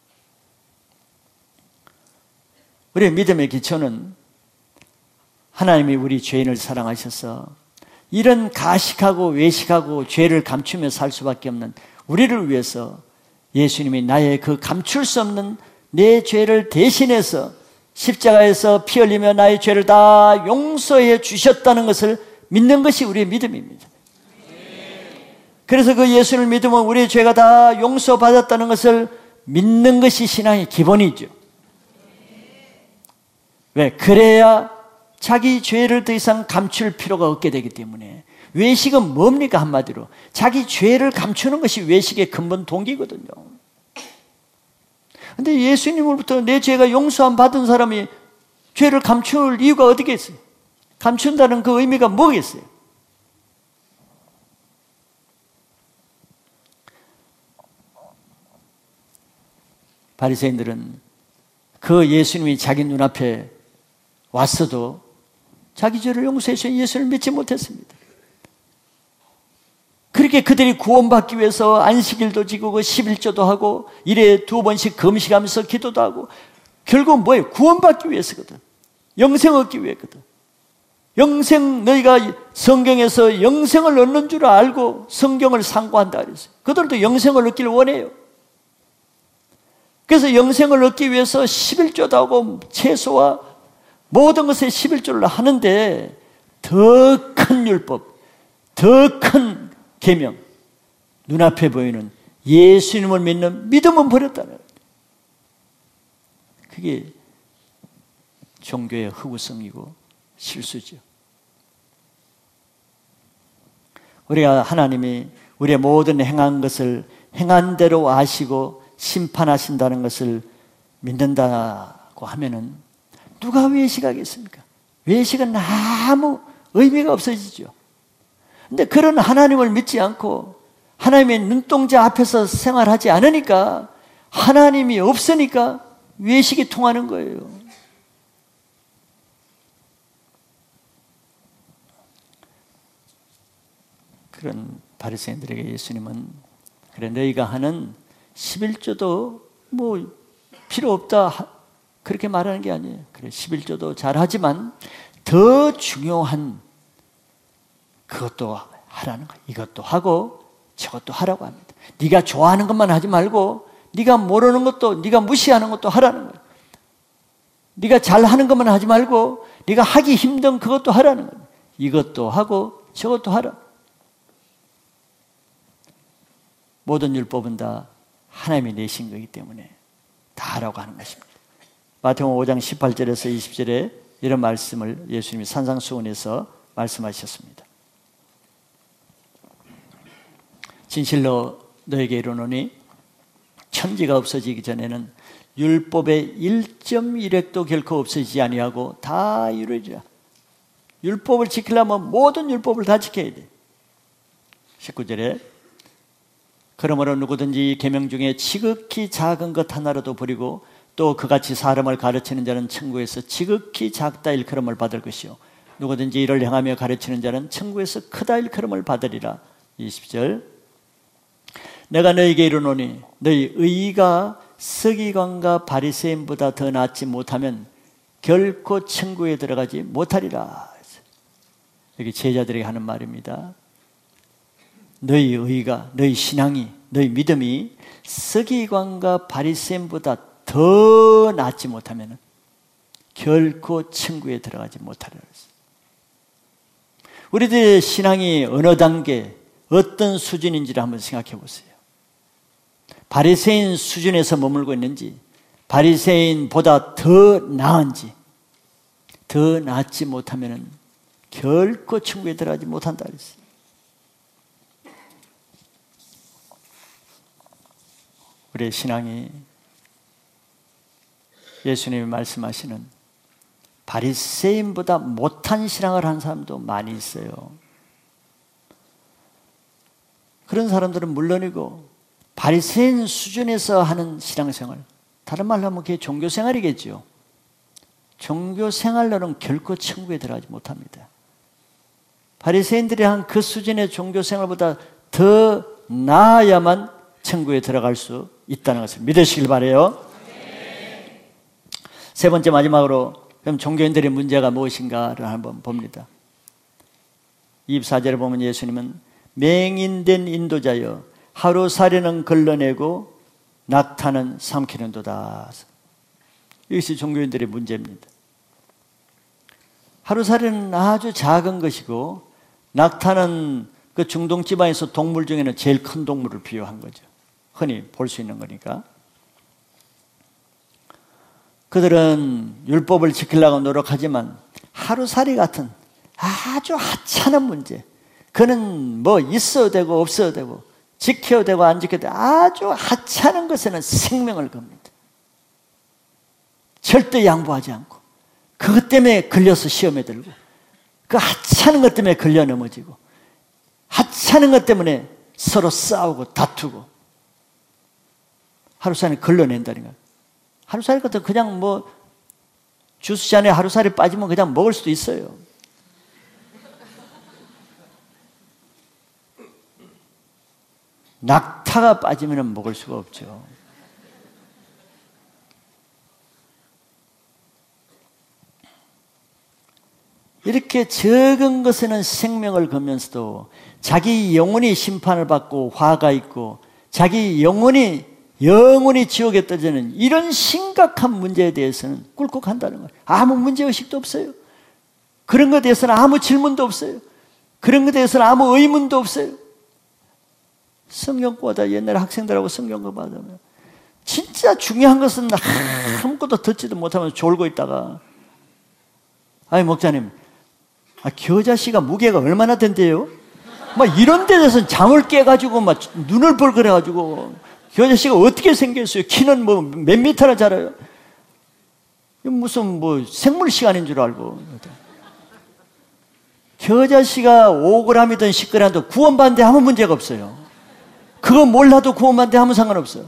우리의 믿음의 기초는 하나님이 우리 죄인을 사랑하셔서 이런 가식하고 외식하고 죄를 감추며 살 수밖에 없는 우리를 위해서 예수님이 나의 그 감출 수 없는 내 죄를 대신해서 십자가에서 피 흘리며 나의 죄를 다 용서해 주셨다는 것을 믿는 것이 우리의 믿음입니다. 그래서 그 예수를 믿으면 우리의 죄가 다 용서받았다는 것을 믿는 것이 신앙의 기본이죠. 왜? 그래야 자기 죄를 더 이상 감출 필요가 없게 되기 때문에. 외식은 뭡니까? 한마디로 자기 죄를 감추는 것이 외식의 근본 동기거든요. 그런데 예수님으로부터 내 죄가 용서함 받은 사람이 죄를 감출 이유가 어디겠어요? 감춘다는 그 의미가 뭐겠어요? 바리새인들은 그 예수님이 자기 눈앞에 왔어도 자기 죄를 용서해 주신 예수를 믿지 못했습니다. 그렇게 그들이 구원받기 위해서 안식일도 지키고 11조도 하고 일에 2번씩 금식하면서 기도도 하고, 결국 뭐예요? 구원받기 위해서거든. 영생 얻기 위해거든. 영생, 너희가 성경에서 영생을 얻는 줄 알고 성경을 상고한다 그랬어요. 그들도 영생을 얻기를 원해요. 그래서 영생을 얻기 위해서 11조도 하고 채소와 모든 것에 11조를 하는데 더 큰 율법, 더 큰 계명, 눈앞에 보이는 예수님을 믿는 믿음은 버렸다는 거예요. 그게 종교의 흑우성이고 실수죠. 우리가 하나님이 우리의 모든 행한 것을 행한 대로 아시고 심판하신다는 것을 믿는다고 하면은 누가 외식하겠습니까? 외식은 아무 의미가 없어지죠. 근데 그런 하나님을 믿지 않고 하나님의 눈동자 앞에서 생활하지 않으니까, 하나님이 없으니까 외식이 통하는 거예요. 그런 바리새인들에게 예수님은 그래 너희가 하는 11조도 뭐 필요 없다 그렇게 말하는 게 아니에요. 그래 11조도 잘하지만 더 중요한 그것도 하라는 거예요. 이것도 하고 저것도 하라고 합니다. 네가 좋아하는 것만 하지 말고 네가 모르는 것도 네가 무시하는 것도 하라는 거예요. 네가 잘하는 것만 하지 말고 네가 하기 힘든 그것도 하라는 거예요. 이것도 하고 저것도 하라. 모든 율법은 다 하나님이 내신 거기 때문에 다 하라고 하는 것입니다. 마태복음 5장 18절에서 20절에 이런 말씀을 예수님이 산상수훈에서 말씀하셨습니다. 진실로 너에게 이르노니 천지가 없어지기 전에는 율법의 1.1획도 결코 없어지지 아니하고 다 이루어지라. 율법을 지키려면 모든 율법을 다 지켜야 돼. 19절에 그러므로 누구든지 계명 중에 지극히 작은 것 하나라도 버리고 또 그같이 사람을 가르치는 자는 천국에서 지극히 작다 일컬음을 받을 것이요 누구든지 이를 행하며 가르치는 자는 천국에서 크다 일컬음을 받으리라. 20절 내가 너희에게 이르노니 너희 의의가 서기관과 바리새인보다 더 낫지 못하면 결코 천국에 들어가지 못하리라. 여기 제자들에게 하는 말입니다. 너희 의의가, 너희 신앙이, 너희 믿음이 서기관과 바리새인보다 더 낫지 못하면 결코 천국에 들어가지 못하리라. 우리들의 신앙이 어느 단계, 어떤 수준인지를 한번 생각해 보세요. 바리새인 수준에서 머물고 있는지, 바리새인보다 더 나은지, 더 낫지 못하면 결코 천국에 들어가지 못한다 그랬어요. 우리의 신앙이 예수님이 말씀하시는 바리새인보다 못한 신앙을 한 사람도 많이 있어요. 그런 사람들은 물론이고 바리새인 수준에서 하는 신앙생활, 다른 말로 하면 그게 종교생활이겠죠. 종교생활로는 결코 천국에 들어가지 못합니다. 바리새인들이 한 그 수준의 종교생활보다 더 나아야만 천국에 들어갈 수 있다는 것을 믿으시길 바라요. 세 번째 마지막으로 그럼 종교인들의 문제가 무엇인가를 한번 봅니다. 24절에 보면 예수님은 맹인된 인도자여 하루살이는 걸러내고 낙타는 삼키는도다. 이것이 종교인들의 문제입니다. 하루살이는 아주 작은 것이고 낙타는 그 중동 지방에서 동물 중에는 제일 큰 동물을 비유한 거죠. 흔히 볼 수 있는 거니까. 그들은 율법을 지키려고 노력하지만 하루살이 같은 아주 하찮은 문제, 그는 뭐 있어도 되고 없어도 되고 지켜도 되고 안 지켜도 되고 아주 하찮은 것에는 생명을 겁니다. 절대 양보하지 않고 그것 때문에 걸려서 시험에 들고 그 하찮은 것 때문에 걸려 넘어지고 하찮은 것 때문에 서로 싸우고 다투고 하루살이 걸러낸다는 거예요. 하루살이 같은 그냥 뭐 주스잔에 하루살이 빠지면 그냥 먹을 수도 있어요. 낙타가 빠지면 먹을 수가 없죠. 이렇게 적은 것에는 생명을 걸면서도 자기 영혼이 심판을 받고 화가 있고 자기 영혼이 지옥에 떨어지는 이런 심각한 문제에 대해서는 꿀꺽한다는 거예요. 아무 문제의식도 없어요. 그런 것에 대해서는 아무 질문도 없어요. 그런 것에 대해서는 아무 의문도 없어요. 성경보다 옛날에 학생들하고 성경을 받으면 진짜 중요한 것은 아무것도 듣지도 못하면서 졸고 있다가 아니 목사님 겨자씨가 무게가 얼마나 된대요? 막 이런 데 대해서 잠을 깨가지고 막 눈을 벌거려가지고 겨자씨가 어떻게 생겼어요? 키는 뭐 몇 미터나 자라요? 무슨 뭐 생물 시간인 줄 알고. 겨자씨가 5g이든 10g이든 구원받는데 아무 문제가 없어요. 그거 몰라도 구원받는데 아무 상관없어요.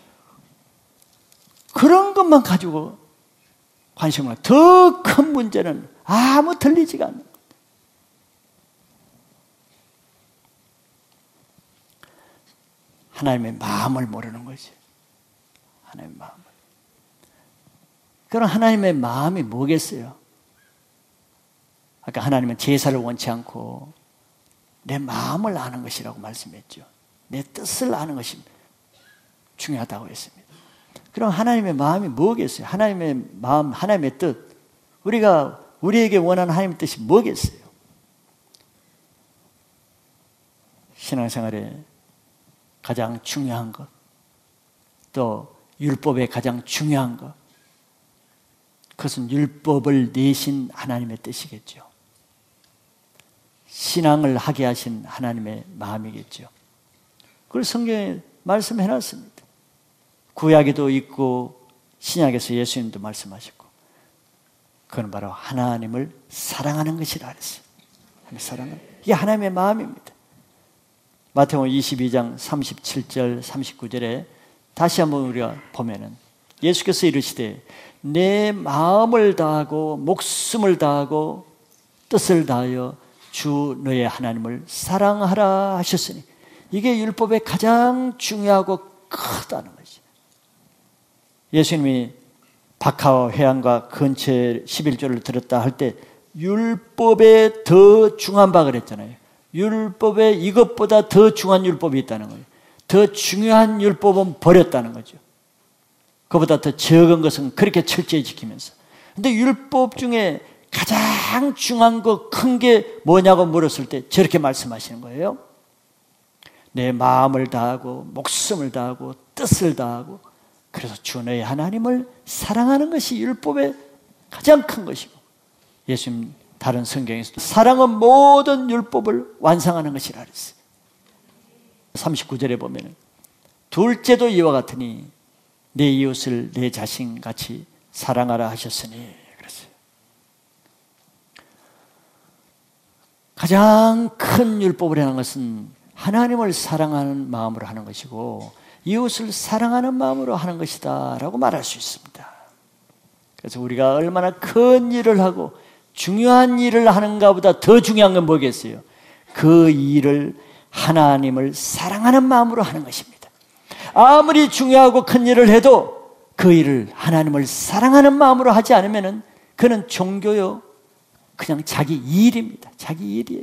그런 것만 가지고 관심을 하고 더 큰 문제는 아무 들리지가 않아요. 하나님의 마음을 모르는 거지. 하나님의 마음을. 그럼 하나님의 마음이 뭐겠어요? 아까 하나님은 제사를 원치 않고 내 마음을 아는 것이라고 말씀했죠. 내 뜻을 아는 것이 중요하다고 했습니다. 그럼 하나님의 마음이 뭐겠어요? 하나님의 마음, 하나님의 뜻. 우리가 우리에게 원하는 하나님의 뜻이 뭐겠어요? 신앙생활에 가장 중요한 것, 또 율법의 가장 중요한 것, 그것은 율법을 내신 하나님의 뜻이겠죠. 신앙을 하게 하신 하나님의 마음이겠죠. 그걸 성경에 말씀해놨습니다. 구약에도 있고 신약에서 예수님도 말씀하셨고, 그건 바로 하나님을 사랑하는 것이라 그랬어요. 사랑은 이게 하나님의 마음입니다. 마태복음 22장 37절 39절에 다시 한번 우리가 보면은 예수께서 이르시되 내 마음을 다하고 목숨을 다하고 뜻을 다하여 주 너의 하나님을 사랑하라 하셨으니, 이게 율법의 가장 중요하고 크다는 거죠. 예수님이 박하와 회양과 근처에 11조를 들었다 할 때 율법에 더 중요한 바 그랬잖아요. 율법에 이것보다 더 중요한 율법이 있다는 거예요. 더 중요한 율법은 버렸다는 거죠. 그보다 더 적은 것은 그렇게 철저히 지키면서. 근데 율법 중에 가장 중요한 거 큰 게 뭐냐고 물었을 때 저렇게 말씀하시는 거예요. 내 마음을 다하고 목숨을 다하고 뜻을 다하고, 그래서 주 너의 하나님을 사랑하는 것이 율법의 가장 큰 것이고, 예수님 다른 성경에서도 사랑은 모든 율법을 완성하는 것이라 그랬어요. 39절에 보면 둘째도 이와 같으니 내 이웃을 내 자신같이 사랑하라 하셨으니 그랬어요. 가장 큰 율법을 하는 것은 하나님을 사랑하는 마음으로 하는 것이고 이웃을 사랑하는 마음으로 하는 것이다 라고 말할 수 있습니다. 그래서 우리가 얼마나 큰 일을 하고 중요한 일을 하는가 보다 더 중요한 건 뭐겠어요? 그 일을 하나님을 사랑하는 마음으로 하는 것입니다. 아무리 중요하고 큰 일을 해도 그 일을 하나님을 사랑하는 마음으로 하지 않으면 그는 종교요, 그냥 자기 일입니다. 자기 일이에요.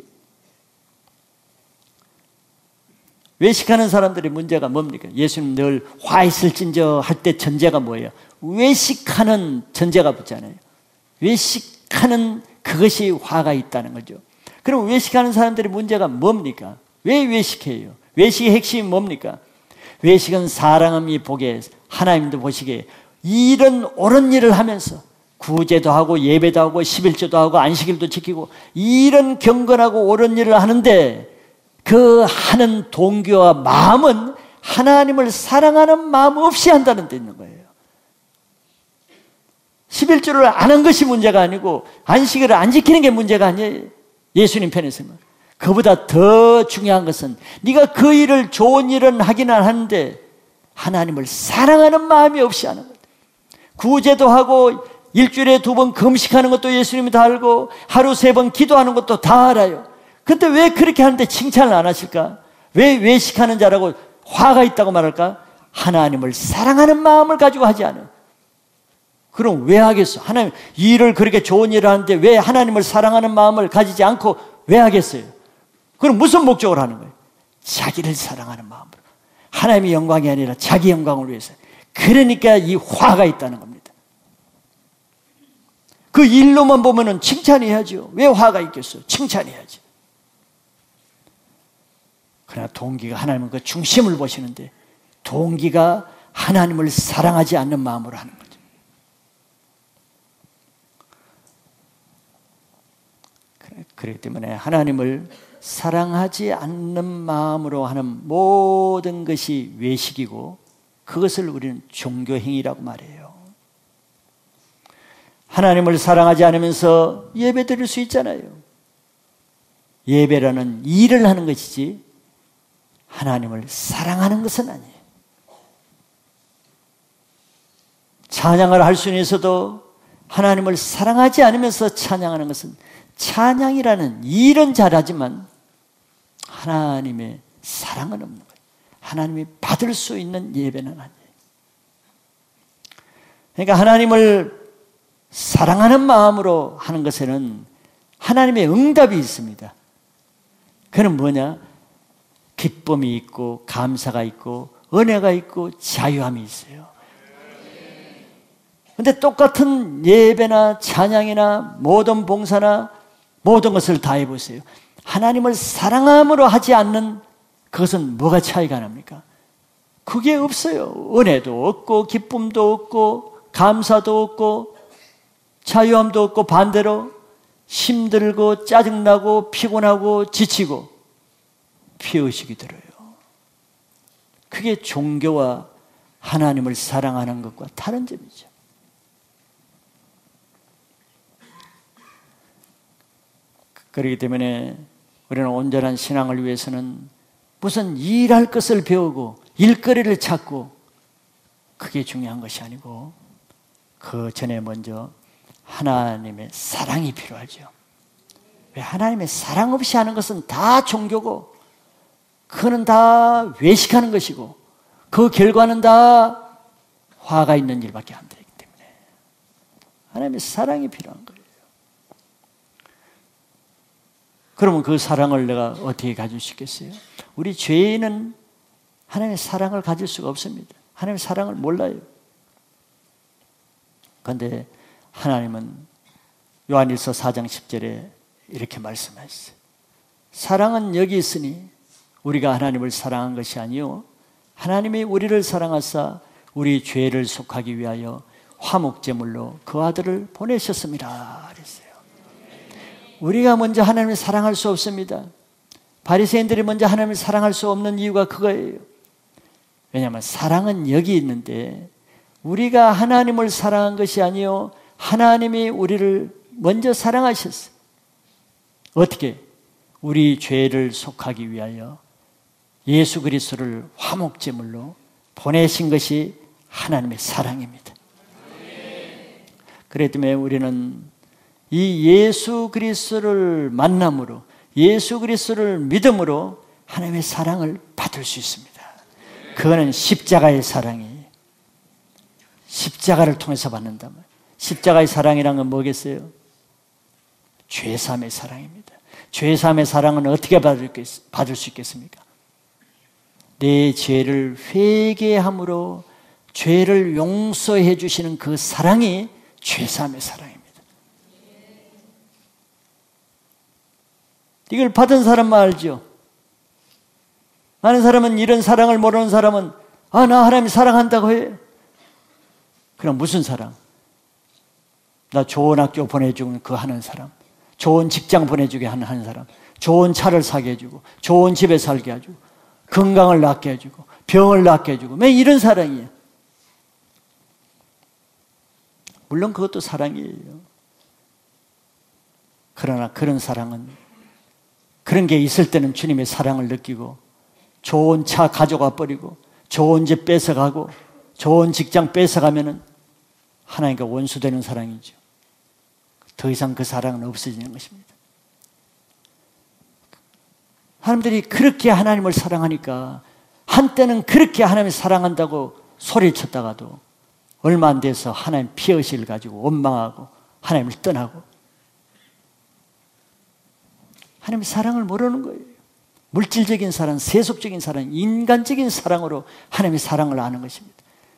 외식하는 사람들의 문제가 뭡니까? 예수님 늘 화 있을진저 할 때 전제가 뭐예요? 외식하는 전제가 붙잖아요. 외식하는 그것이 화가 있다는 거죠. 그럼 외식하는 사람들의 문제가 뭡니까? 왜 외식해요? 외식의 핵심이 뭡니까? 외식은 사람이 보기에, 하나님도 보시기에 이런 옳은 일을 하면서 구제도 하고 예배도 하고 11조도 하고 안식일도 지키고 이런 경건하고 옳은 일을 하는데 그 하는 동기와 마음은 하나님을 사랑하는 마음 없이 한다는 데 있는 거예요. 11조를 안 한 것이 문제가 아니고 안식일을 안 지키는 게 문제가 아니에요. 예수님 편에서는. 그보다 더 중요한 것은 네가 그 일을, 좋은 일은 하기는 하는데 하나님을 사랑하는 마음이 없이 하는 거예요. 구제도 하고 일주일에 2번 금식하는 것도 예수님이 다 알고 하루 3번 기도하는 것도 다 알아요. 근데 왜 그렇게 하는데 칭찬을 안 하실까? 왜 외식하는 자라고 화가 있다고 말할까? 하나님을 사랑하는 마음을 가지고 하지 않아요. 그럼 왜 하겠어? 하나님, 이 일을 그렇게 좋은 일을 하는데 왜 하나님을 사랑하는 마음을 가지지 않고 왜 하겠어요? 그럼 무슨 목적으로 하는 거예요? 자기를 사랑하는 마음으로. 하나님의 영광이 아니라 자기 영광을 위해서. 그러니까 이 화가 있다는 겁니다. 그 일로만 보면은 칭찬해야죠. 왜 화가 있겠어요? 칭찬해야지. 그러나 동기가 하나님은 그 중심을 보시는데 동기가 하나님을 사랑하지 않는 마음으로 하는 거죠. 그렇기 때문에 하나님을 사랑하지 않는 마음으로 하는 모든 것이 외식이고 그것을 우리는 종교행위라고 말해요. 하나님을 사랑하지 않으면서 예배 드릴 수 있잖아요. 예배라는 일을 하는 것이지 하나님을 사랑하는 것은 아니에요. 찬양을 할 수는 있어도 하나님을 사랑하지 않으면서 찬양하는 것은 찬양이라는 일은 잘하지만 하나님의 사랑은 없는 거예요. 하나님이 받을 수 있는 예배는 아니에요. 그러니까 하나님을 사랑하는 마음으로 하는 것에는 하나님의 응답이 있습니다. 그는 뭐냐? 기쁨이 있고 감사가 있고 은혜가 있고 자유함이 있어요. 그런데 똑같은 예배나 찬양이나 모든 봉사나 모든 것을 다 해보세요. 하나님을 사랑함으로 하지 않는 그것은 뭐가 차이가 납니까? 그게 없어요. 은혜도 없고 기쁨도 없고 감사도 없고 자유함도 없고 반대로 힘들고 짜증나고 피곤하고 지치고 피의식이 들어요. 그게 종교와 하나님을 사랑하는 것과 다른 점이죠. 그렇기 때문에 우리는 온전한 신앙을 위해서는 무슨 일할 것을 배우고 일거리를 찾고 그게 중요한 것이 아니고 그 전에 먼저 하나님의 사랑이 필요하죠. 왜? 하나님의 사랑 없이 하는 것은 다 종교고 그거는 다 외식하는 것이고 그 결과는 다 화가 있는 일밖에 안 되기 때문에 하나님의 사랑이 필요한 거예요. 그러면 그 사랑을 내가 어떻게 가질 수 있겠어요? 우리 죄인은 하나님의 사랑을 가질 수가 없습니다. 하나님의 사랑을 몰라요. 그런데 하나님은 요한일서 4장 10절에 이렇게 말씀하셨어요. 사랑은 여기 있으니 우리가 하나님을 사랑한 것이 아니요 하나님이 우리를 사랑하사 우리 죄를 속하기 위하여 화목제물로 그 아들을 보내셨습니다. 그랬어요. 우리가 먼저 하나님을 사랑할 수 없습니다. 바리새인들이 먼저 하나님을 사랑할 수 없는 이유가 그거예요. 왜냐하면 사랑은 여기 있는데 우리가 하나님을 사랑한 것이 아니요 하나님이 우리를 먼저 사랑하셨어요. 어떻게? 우리 죄를 속하기 위하여 예수 그리스도를 화목제물로 보내신 것이 하나님의 사랑입니다. 그렇기 때문에 우리는 이 예수 그리스도를 만남으로 예수 그리스도를 믿음으로 하나님의 사랑을 받을 수 있습니다. 그거는 십자가의 사랑이에요. 십자가를 통해서 받는다면 십자가의 사랑이란 건 뭐겠어요? 죄사함의 사랑입니다. 죄사함의 사랑은 어떻게 받을 수 있겠습니까? 내 죄를 회개함으로 죄를 용서해 주시는 그 사랑이 죄사함의 사랑입니다. 이걸 받은 사람만 알죠. 많은 사람은 이런 사랑을 모르는 사람은 나 하나님 사랑한다고 해. 그럼 무슨 사랑? 나 좋은 학교 보내주고 그 하는 사람, 좋은 직장 보내주게 하는 사람, 좋은 차를 사게 해주고 좋은 집에 살게 해주고 건강을 낫게 해주고 병을 낫게 해주고 왜 이런 사랑이에요? 물론 그것도 사랑이에요. 그러나 그런 사랑은 그런 게 있을 때는 주님의 사랑을 느끼고 좋은 차 가져가 버리고 좋은 집 뺏어가고 좋은 직장 뺏어가면은 하나님과 원수되는 사랑이죠. 더 이상 그 사랑은 없어지는 것입니다. 사람들이 그렇게 하나님을 사랑하니까 한때는 그렇게 하나님을 사랑한다고 소리쳤다가도 얼마 안 돼서 하나님 피의식을 가지고 원망하고 하나님을 떠나고 하나님의 사랑을 모르는 거예요. 물질적인 사랑, 세속적인 사랑, 인간적인 사랑으로 하나님의 사랑을 아는 것입니다.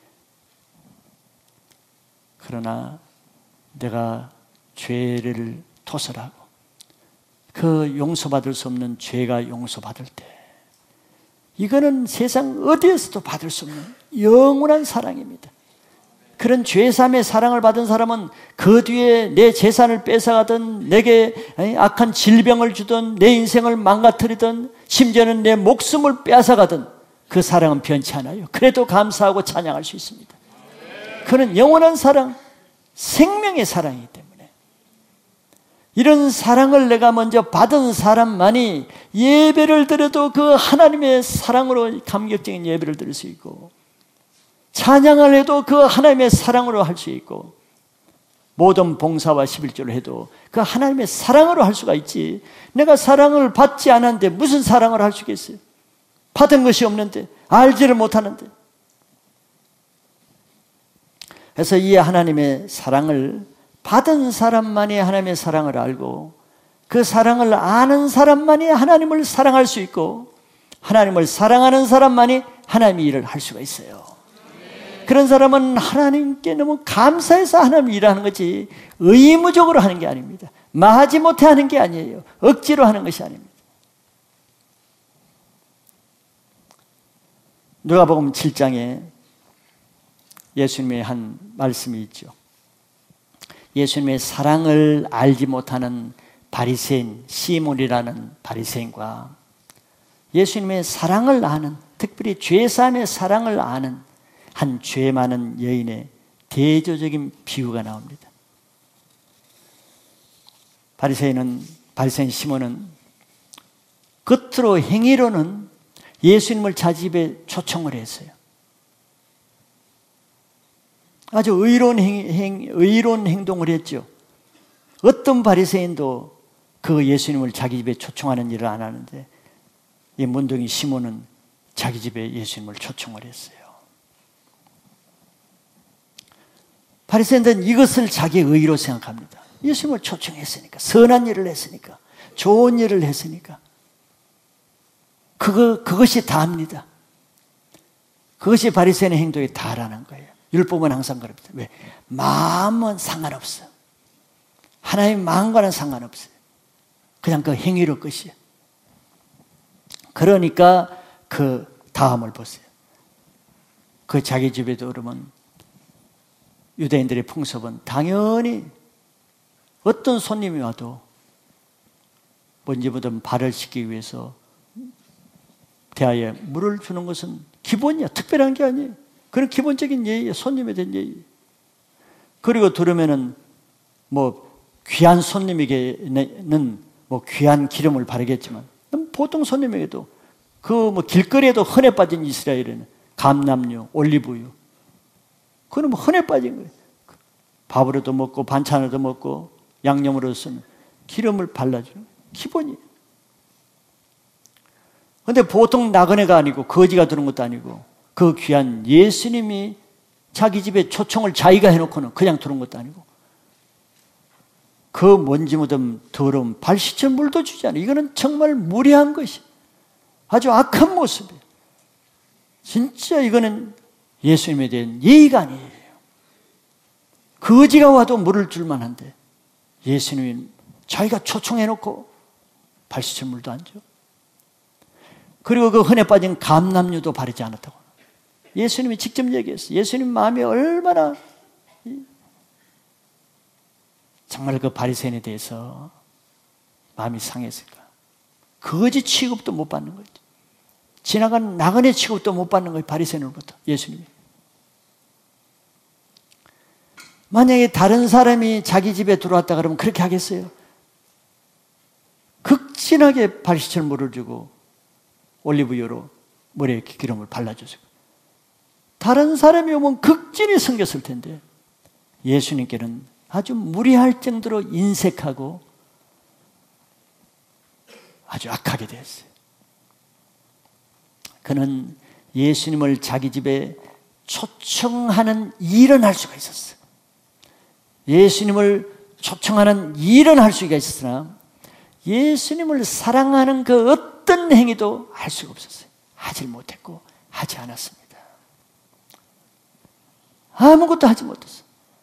그러나 내가 죄를 토설하고 그 용서받을 수 없는 죄가 용서받을 때 이거는 세상 어디에서도 받을 수 없는 영원한 사랑입니다. 그런 죄사함의 사랑을 받은 사람은 그 뒤에 내 재산을 뺏어가든 내게 악한 질병을 주든 내 인생을 망가뜨리든 심지어는 내 목숨을 빼앗아가든 그 사랑은 변치 않아요. 그래도 감사하고 찬양할 수 있습니다. 그는 영원한 사랑, 생명의 사랑이기 때문에 이런 사랑을 내가 먼저 받은 사람만이 예배를 드려도 그 하나님의 사랑으로 감격적인 예배를 드릴 수 있고 찬양을 해도 그 하나님의 사랑으로 할 수 있고 모든 봉사와 11조를 해도 그 하나님의 사랑으로 할 수가 있지 내가 사랑을 받지 않았는데 무슨 사랑을 할 수 있겠어요? 받은 것이 없는데, 알지를 못하는데. 그래서 이 하나님의 사랑을 받은 사람만이 하나님의 사랑을 알고, 그 사랑을 아는 사람만이 하나님을 사랑할 수 있고, 하나님을 사랑하는 사람만이 하나님의 일을 할 수가 있어요. 그런 사람은 하나님께 너무 감사해서 하나님 일하는 거지 의무적으로 하는 게 아닙니다. 마하지 못해 하는 게 아니에요. 억지로 하는 것이 아닙니다. 누가복음 7장에 예수님의 한 말씀이 있죠. 예수님의 사랑을 알지 못하는 바리새인 시몬이라는 바리새인과 예수님의 사랑을 아는, 특별히 죄사함의 사랑을 아는 한 죄 많은 여인의 대조적인 비유가 나옵니다. 바리새인 시몬은 겉으로 행위로는 예수님을 자기 집에 초청을 했어요. 아주 의로운 행동을 했죠. 어떤 바리새인도 그 예수님을 자기 집에 초청하는 일을 안 하는데, 이 문둥이 시몬은 자기 집에 예수님을 초청을 했어요. 바리새인들은 이것을 자기의 의로 생각합니다. 예수님을 초청했으니까, 선한 일을 했으니까, 좋은 일을 했으니까 그것이 다입니다. 그것이 바리새인의 행동이 다라는 거예요. 율법은 항상 그럽니다. 왜? 마음은 상관없어요. 하나님 마음과는 상관없어요. 그냥 그 행위로 끝이에요. 그러니까 그 다음을 보세요. 그 자기 집에도 그러면 유대인들의 풍습은 당연히 어떤 손님이 와도 뭔지 보든 발을 씻기 위해서 대하에 물을 주는 것은 기본이야. 특별한 게 아니에요. 그런 기본적인 예의예요. 손님에 대한 예의. 그리고 들으면은 뭐 귀한 손님에게는 뭐 귀한 기름을 바르겠지만, 보통 손님에게도 그 뭐 길거리에도 흔해 빠진 이스라엘에는 감람유, 올리브유, 그건 뭐 흔해 빠진 거예요. 밥으로도 먹고 반찬으로도 먹고 양념으로서는 기름을 발라주는 거예요. 기본이에요. 그런데 보통 나그네가 아니고 거지가 들은 것도 아니고 그 귀한 예수님이 자기 집에 초청을 자기가 해놓고는 그냥 들은 것도 아니고 그 먼지 묻은 더러운 발 씻을 물도 주지 않아요. 이거는 정말 무례한 것이, 아주 악한 모습이에요. 진짜 이거는 예수님에 대한 예의가 아니에요. 거지가 와도 물을 줄만 한데 예수님이 자기가 초청해놓고 발 씻을 물도 안 줘. 그리고 그 흔해 빠진 감람유도 바르지 않았다고. 예수님이 직접 얘기했어요. 예수님 마음이 얼마나 정말 그 바리새인에 대해서 마음이 상했을까. 거지 취급도 못 받는 거죠. 지나간 나그네 취급도 못 받는 거예요. 바리새인으로부터 예수님이. 만약에 다른 사람이 자기 집에 들어왔다 그러면 그렇게 하겠어요? 극진하게 발시철 물을 주고 올리브유로 머리에 기름을 발라주시고, 다른 사람이 오면 극진히 섬겼을 텐데 예수님께는 아주 무리할 정도로 인색하고 아주 악하게 됐어요. 그는 예수님을 자기 집에 초청하는 일은 할 수가 있었어요. 예수님을 초청하는 일은 할 수가 있었으나 예수님을 사랑하는 그 어떤 행위도 할 수가 없었어요. 하질 못했고 하지 않았습니다. 아무것도 하지 못했어요.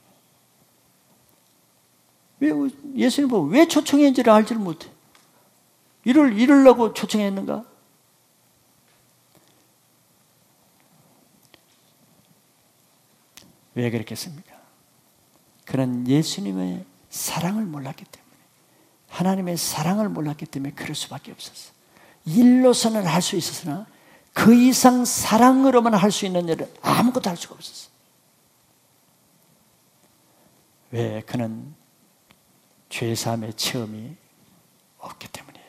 예수님을 왜 초청했는지를 알지를 못해. 이러려고 초청했는가? 왜 그랬겠습니까? 그는 예수님의 사랑을 몰랐기 때문에, 하나님의 사랑을 몰랐기 때문에 그럴 수밖에 없었어요. 일로서는 할 수 있었으나 그 이상 사랑으로만 할 수 있는 일은 아무것도 할 수가 없었어요. 왜? 그는 죄사함의 체험이 없기 때문이에요.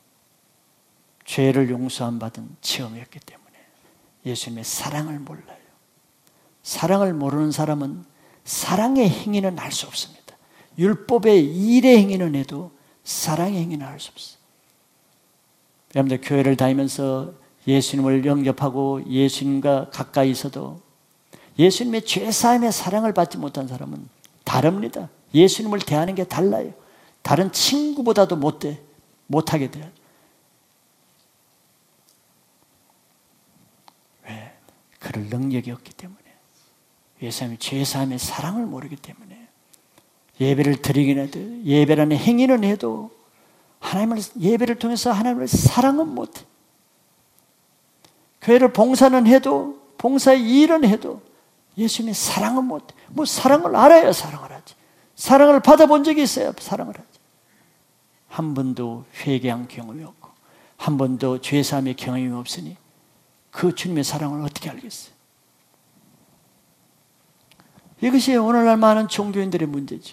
죄를 용서함 받은 체험이었기 때문에 예수님의 사랑을 몰라요. 사랑을 모르는 사람은 사랑의 행위는 할 수 없습니다. 율법의 일의 행위는 해도 사랑의 행위는 할 수 없어요. 여러분들 교회를 다니면서 예수님을 영접하고 예수님과 가까이 있어도 예수님의 죄사함의 사랑을 받지 못한 사람은 다릅니다. 예수님을 대하는 게 달라요. 다른 친구보다도 못하게 돼요. 왜? 그럴 능력이 없기 때문에. 예수님의 죄사함의 사랑을 모르기 때문에. 예배를 드리긴 해도, 예배라는 행위는 해도 하나님을, 예배를 통해서 하나님을 사랑은 못해. 교회를 봉사는 해도, 봉사의 일은 해도 예수님의 사랑은 못해. 뭐 사랑을 알아야 사랑을 하지. 사랑을 받아본 적이 있어야 사랑을 하지. 한 번도 회개한 경험이 없고 한 번도 죄사함의 경험이 없으니 그 주님의 사랑을 어떻게 알겠어요? 이것이 오늘날 많은 종교인들의 문제죠.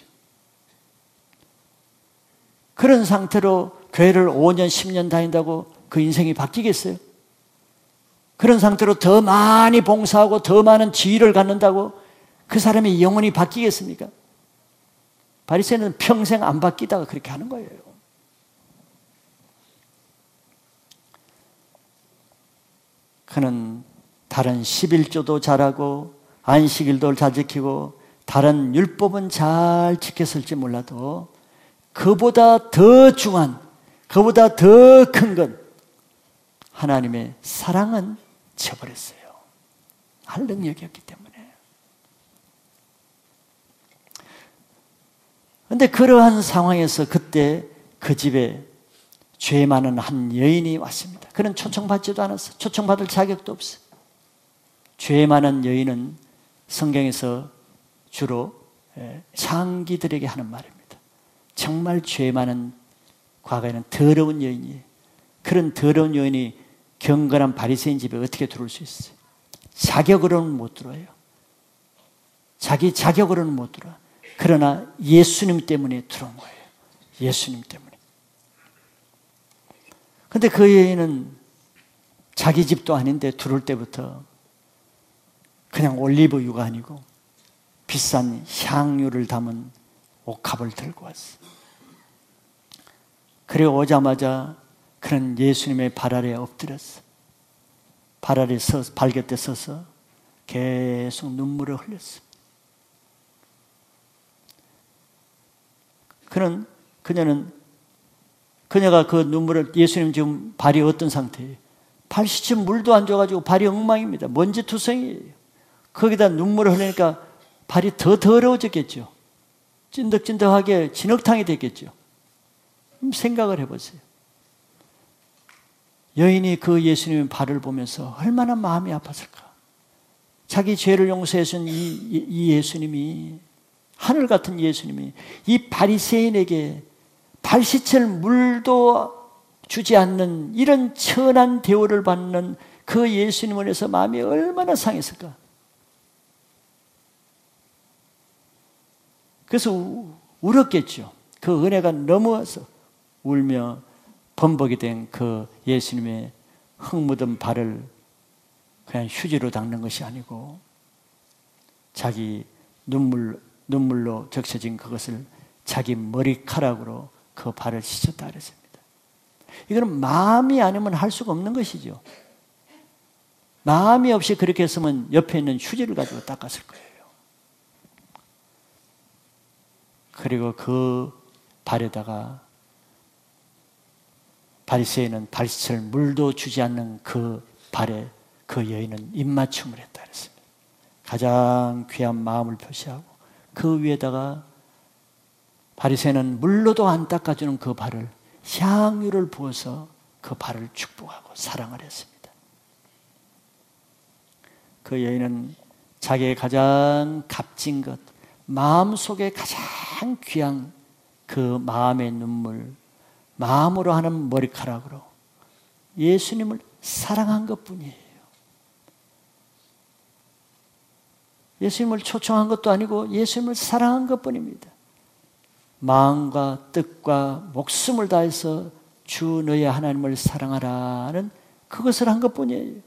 그런 상태로 교회를 5년, 10년 다닌다고 그 인생이 바뀌겠어요? 그런 상태로 더 많이 봉사하고 더 많은 지위를 갖는다고 그 사람의 영혼이 바뀌겠습니까? 바리새인은 평생 안 바뀌다가 그렇게 하는 거예요. 그는 다른 11조도 잘하고 안식일도 잘 지키고 다른 율법은 잘 지켰을지 몰라도 그보다 더 중요한, 그보다 더 큰 건 하나님의 사랑은 쳐버렸어요. 할 능력이 없기 때문에. 그런데 그러한 상황에서 그때 그 집에 죄 많은 한 여인이 왔습니다. 그는 초청받지도 않았어. 초청받을 자격도 없어. 죄 많은 여인은 성경에서 주로 창기들에게 하는 말입니다. 정말 죄 많은, 과거에는 더러운 여인이에요. 그런 더러운 여인이 경건한 바리새인 집에 어떻게 들어올 수 있어요? 자격으로는 못 들어와요. 자기 자격으로는 못 들어와. 그러나 예수님 때문에 들어온 거예요. 예수님 때문에. 근데 그 여인은 자기 집도 아닌데 들어올 때부터 그냥 올리브유가 아니고 비싼 향유를 담은 옥합을 들고 왔어. 그리고 오자마자 그런 예수님의 발 아래에 엎드렸어. 발 아래에 서서, 발 곁에 서서 계속 눈물을 흘렸어. 그녀가 그 눈물을, 예수님 지금 발이 어떤 상태예요? 발 씻은 물도 안 줘가지고 발이 엉망입니다. 먼지투성이에요. 거기다 눈물을 흘리니까 발이 더 더러워졌겠죠. 찐득찐득하게 진흙탕이 됐겠죠. 생각을 해보세요. 여인이 그 예수님의 발을 보면서 얼마나 마음이 아팠을까. 자기 죄를 용서해 준 이 예수님이, 하늘 같은 예수님이 이 바리새인에게 발 씻을 물도 주지 않는 이런 천한 대우를 받는 그 예수님을 위해서 마음이 얼마나 상했을까. 그래서 울었겠죠. 그 은혜가 넘어와서 울며 범벅이 된 그 예수님의 흙 묻은 발을 그냥 휴지로 닦는 것이 아니고 자기 눈물로 적셔진 그것을 자기 머리카락으로 그 발을 씻었다 그랬습니다. 이거는 마음이 아니면 할 수가 없는 것이죠. 마음이 없이 그렇게 했으면 옆에 있는 휴지를 가지고 닦았을 거예요. 그리고 그 발에다가 바리새인은 발 씻을 물도 주지 않는 그 발에 그 여인은 입맞춤을 했다 그랬습니다. 가장 귀한 마음을 표시하고 그 위에다가 바리새인은 물로도 안 닦아주는 그 발을 향유를 부어서 그 발을 축복하고 사랑을 했습니다. 그 여인은 자기의 가장 값진 것, 마음속에 가장 귀한 그 마음의 눈물, 마음으로 하는 머리카락으로 예수님을 사랑한 것뿐이에요. 예수님을 초청한 것도 아니고 예수님을 사랑한 것뿐입니다. 마음과 뜻과 목숨을 다해서 주 너의 하나님을 사랑하라는 그것을 한 것뿐이에요.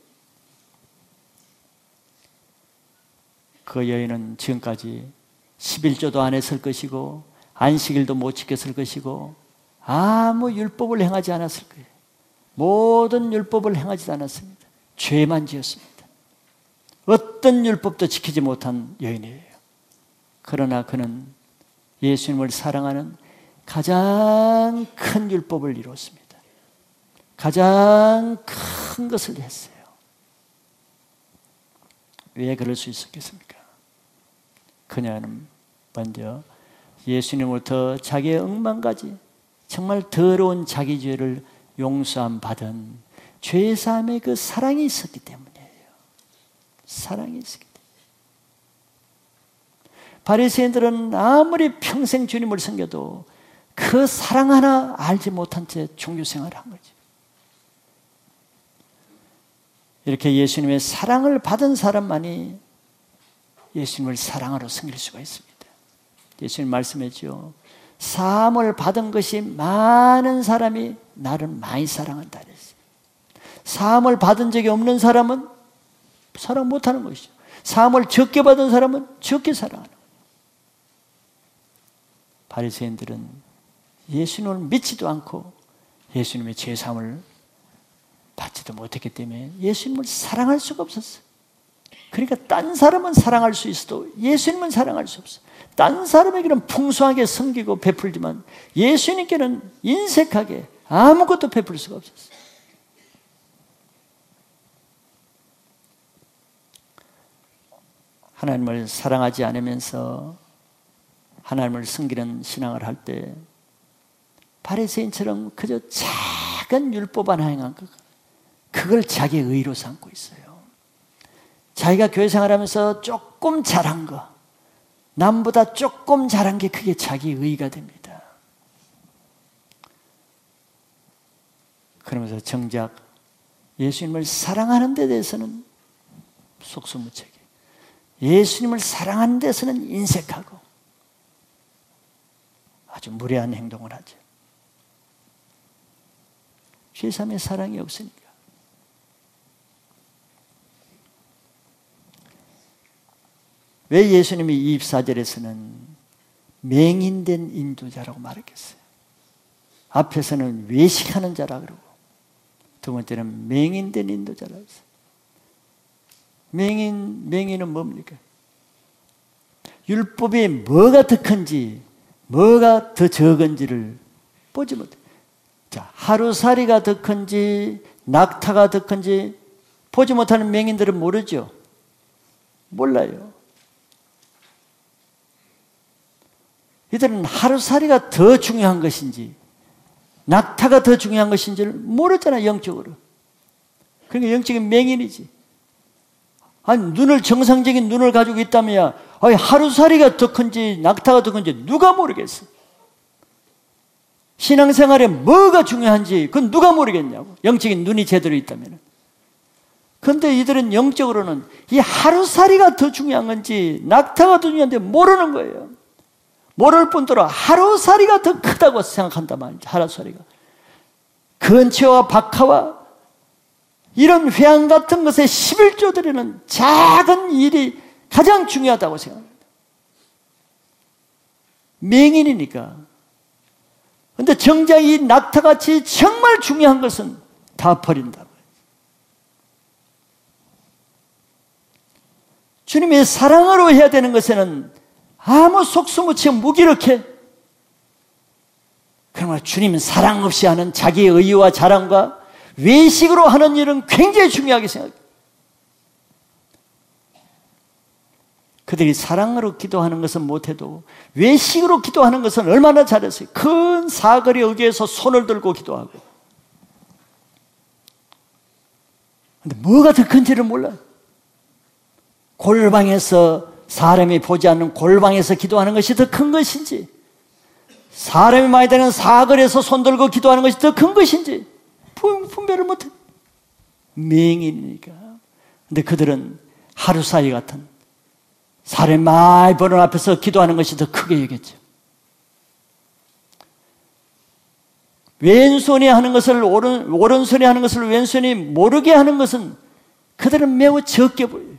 그 여인은 지금까지 11조도 안 했을 것이고 안식일도 못 지켰을 것이고 아무 율법을 행하지 않았을 거예요. 모든 율법을 행하지 않았습니다. 죄만 지었습니다. 어떤 율법도 지키지 못한 여인이에요. 그러나 그는 예수님을 사랑하는 가장 큰 율법을 이루었습니다. 가장 큰 것을 했어요. 왜 그럴 수 있었겠습니까? 그녀는 먼저 예수님으로부터 자기의 억만가지 정말 더러운 자기 죄를 용서함 받은 죄사함의 그 사랑이 있었기 때문이에요. 사랑이 있었기 때문에. 바리새인들은 아무리 평생 주님을 섬겨도 그 사랑 하나 알지 못한 채 종교 생활을 한 거죠. 이렇게 예수님의 사랑을 받은 사람만이 예수님을 사랑하러 섬길 수가 있습니다. 예수님 말씀했죠. 사함을 받은 것이 많은 사람이 나를 많이 사랑한다 그랬어요. 사함을 받은 적이 없는 사람은 사랑 못하는 것이죠. 사함을 적게 받은 사람은 적게 사랑하는 거예요. 바리새인들은 예수님을 믿지도 않고 예수님의 죄사함을 받지도 못했기 때문에 예수님을 사랑할 수가 없었어요. 그러니까 딴 사람은 사랑할 수 있어도 예수님은 사랑할 수 없어요. 딴 사람에게는 풍성하게 섬기고 베풀지만 예수님께는 인색하게 아무것도 베풀 수가 없었어요. 하나님을 사랑하지 않으면서 하나님을 섬기는 신앙을 할 때 바리새인처럼 그저 작은 율법 하나 행한 것, 그걸 자기의 의로 삼고 있어요. 자기가 교회 생활하면서 조금 잘한 거, 남보다 조금 잘한 게 그게 자기 의가 됩니다. 그러면서 정작 예수님을 사랑하는 데 대해서는 속수무책이, 예수님을 사랑하는 데서는 인색하고 아주 무례한 행동을 하죠. 죄사함의 사랑이 없으니까. 왜 예수님이 24절에서는 맹인된 인도자라고 말했겠어요? 앞에서는 외식하는 자라 그러고 두 번째는 맹인된 인도자라고 했어요. 맹인은 뭡니까? 율법이 뭐가 더 큰지 뭐가 더 적은지를 보지 못해요. 자, 하루살이가 더 큰지 낙타가 더 큰지 보지 못하는 맹인들은 모르죠. 몰라요. 이들은 하루살이가 더 중요한 것인지 낙타가 더 중요한 것인지를 모르잖아, 영적으로. 그러니까 영적인 맹인이지. 아니, 정상적인 눈을 가지고 있다면 아니, 하루살이가 더 큰지 낙타가 더 큰지 누가 모르겠어. 신앙생활에 뭐가 중요한지 그건 누가 모르겠냐고. 영적인 눈이 제대로 있다면. 그런데 이들은 영적으로는 이 하루살이가 더 중요한 건지 낙타가 더 중요한데 모르는 거예요. 모를 뿐더러 하루살이가 더 크다고 생각한단 말이죠. 하루살이가. 근처와 박하와 이런 회양 같은 것에 11조 드리는 작은 일이 가장 중요하다고 생각합니다. 맹인이니까. 그런데 정작 이 낙타같이 정말 중요한 것은 다 버린다. 주님의 사랑으로 해야 되는 것에는 아무 속수무책 무기력해. 그러나 주님은 사랑 없이 하는 자기의 의와 자랑과 외식으로 하는 일은 굉장히 중요하게 생각해요. 그들이 사랑으로 기도하는 것은 못해도 외식으로 기도하는 것은 얼마나 잘했어요. 큰 사거리 의교에서 손을 들고 기도하고. 그런데 뭐가 더 큰지를 몰라요. 골방에서 사람이 보지 않는 골방에서 기도하는 것이 더 큰 것인지 사람이 많이 되는 사거리에서 손 들고 기도하는 것이 더 큰 것인지 분별을 못해. 맹인이니까. 그런데 그들은 하루살이 같은 사람이 많이 보는 앞에서 기도하는 것이 더 크게 여겼죠. 왼손이 하는 것을 오른손이 하는 것을 왼손이 모르게 하는 것은 그들은 매우 적게 보여요.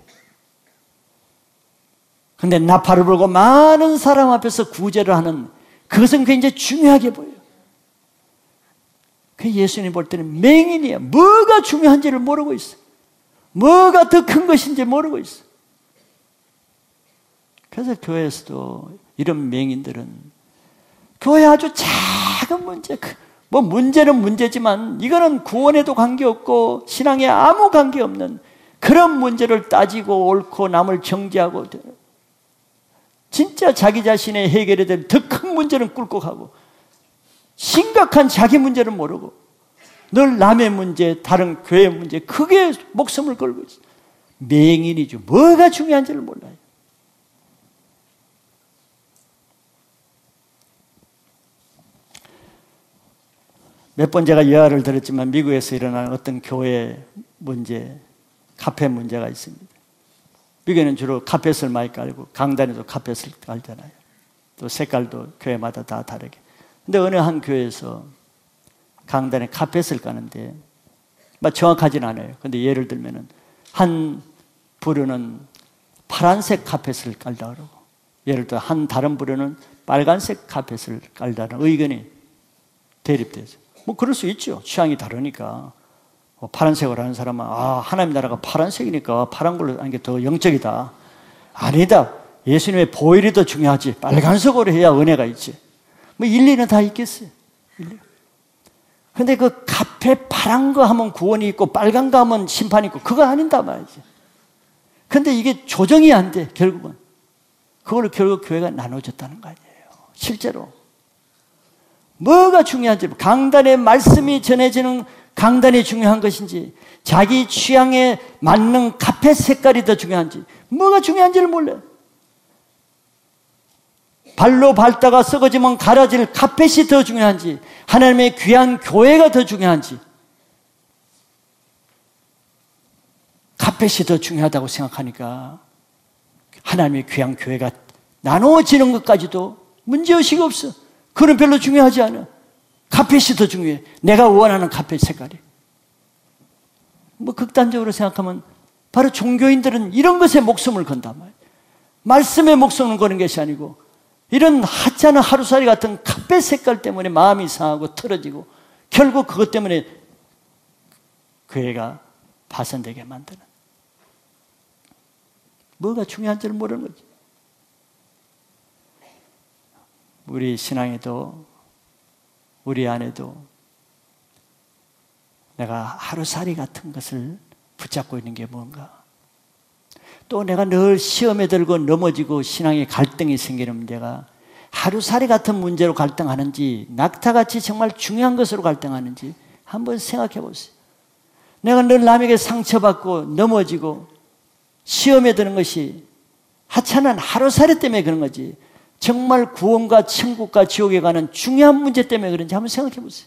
그런데 나팔을 불고 많은 사람 앞에서 구제를 하는 그것은 굉장히 중요하게 보여요. 그 예수님 볼 때는 맹인이야. 뭐가 중요한지를 모르고 있어요. 뭐가 더 큰 것인지 모르고 있어. 그래서 교회에서도 이런 맹인들은 교회 아주 작은 문제, 뭐 문제는 문제지만 이거는 구원에도 관계없고 신앙에 아무 관계없는 그런 문제를 따지고 옳고 남을 정죄하고 진짜 자기 자신의 해결해야 될 더 큰 문제는 꿀꺽 하고 심각한 자기 문제는 모르고 늘 남의 문제, 다른 교회 문제 크게 목숨을 걸고 있어요. 맹인이죠. 뭐가 중요한지를 몰라요. 몇 번 제가 예화를 들었지만 미국에서 일어나는 어떤 교회 문제, 카페 문제가 있습니다. 미국에는 주로 카펫을 많이 깔고 강단에도 카펫을 깔잖아요. 또 색깔도 교회마다 다 다르게. 근데 어느 한 교회에서 강단에 카펫을 까는데 정확하진 않아요. 근데 예를 들면은 한 부류는 파란색 카펫을 깔다 그러고 예를 들어 한 다른 부류는 빨간색 카펫을 깔다는 의견이 대립되죠. 뭐 그럴 수 있죠. 취향이 다르니까. 파란색으로 하는 사람은 하나님 나라가 파란색이니까 파란 걸로 하는 게 더 영적이다. 아니다. 예수님의 보혈이 더 중요하지. 빨간색으로 해야 은혜가 있지. 뭐 일리는 다 있겠어요. 그런데 그 카페 파란 거 하면 구원이 있고 빨간 거 하면 심판이 있고 그거 아닌다 말이지. 그런데 이게 조정이 안 돼. 결국은. 그걸로 결국 교회가 나눠졌다는 거 아니에요. 실제로. 뭐가 중요한지 강단의 말씀이 전해지는 강단이 중요한 것인지 자기 취향에 맞는 카펫 색깔이 더 중요한지 뭐가 중요한지를 몰라요. 발로 밟다가 썩어지면 갈아질 카펫이 더 중요한지 하나님의 귀한 교회가 더 중요한지 카펫이 더 중요하다고 생각하니까 하나님의 귀한 교회가 나눠지는 것까지도 문제의식이 없어. 그건 별로 중요하지 않아. 카펫이 더 중요해. 내가 원하는 카펫 색깔이. 뭐 극단적으로 생각하면 바로 종교인들은 이런 것에 목숨을 건단 말이에요. 말씀에 목숨을 거는 것이 아니고 이런 하찮은 하루살이 같은 카펫 색깔 때문에 마음이 상하고 틀어지고 결국 그것 때문에 교회가 파손되게 만드는. 뭐가 중요한지를 모르는 거지. 우리 신앙에도 우리 안에도 내가 하루살이 같은 것을 붙잡고 있는 게 뭔가, 또 내가 늘 시험에 들고 넘어지고 신앙에 갈등이 생기는 문제가 하루살이 같은 문제로 갈등하는지 낙타같이 정말 중요한 것으로 갈등하는지 한번 생각해 보세요. 내가 늘 남에게 상처받고 넘어지고 시험에 드는 것이 하찮은 하루살이 때문에 그런 거지 정말 구원과 천국과 지옥에 가는 중요한 문제 때문에 그런지 한번 생각해 보세요.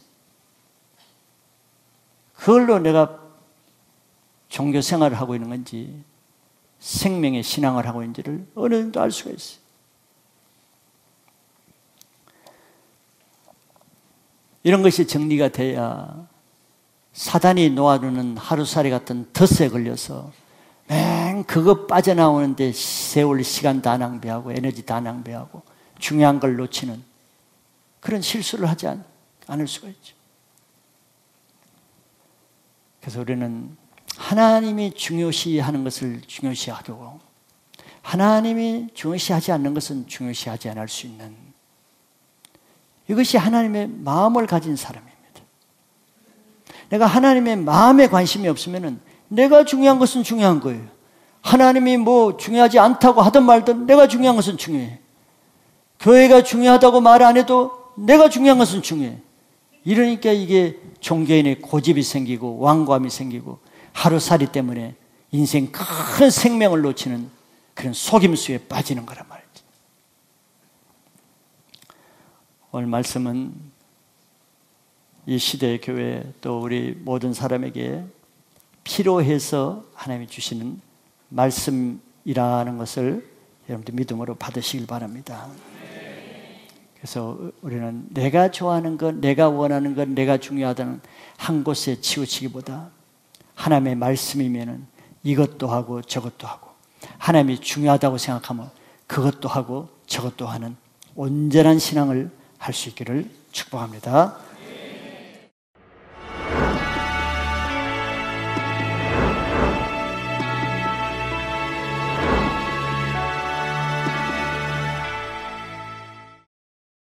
그걸로 내가 종교 생활을 하고 있는 건지 생명의 신앙을 하고 있는지를 어느 정도 알 수가 있어요. 이런 것이 정리가 돼야 사단이 놓아주는 하루살이 같은 덫에 걸려서 맨 그거 빠져나오는데 세월 시간 다 낭비하고 에너지 다 낭비하고 중요한 걸 놓치는 그런 실수를 하지 않을 수가 있죠. 그래서 우리는 하나님이 중요시하는 것을 중요시하고 하나님이 중요시하지 않는 것은 중요시하지 않을 수 있는, 이것이 하나님의 마음을 가진 사람입니다. 내가 하나님의 마음에 관심이 없으면 내가 중요한 것은 중요한 거예요. 하나님이 뭐 중요하지 않다고 하든 말든 내가 중요한 것은 중요해. 교회가 중요하다고 말 안 해도 내가 중요한 것은 중요해. 이러니까 이게 종교인의 고집이 생기고 완고함이 생기고 하루살이 때문에 인생 큰 생명을 놓치는 그런 속임수에 빠지는 거란 말이지. 오늘 말씀은 이 시대의 교회 또 우리 모든 사람에게 필요해서 하나님이 주시는 말씀이라는 것을 여러분들 믿음으로 받으시길 바랍니다. 그래서 우리는 내가 좋아하는 것, 내가 원하는 것, 내가 중요하다는 한 곳에 치우치기보다 하나님의 말씀이면은 이것도 하고 저것도 하고, 하나님이 중요하다고 생각하면 그것도 하고 저것도 하는 온전한 신앙을 할 수 있기를 축복합니다.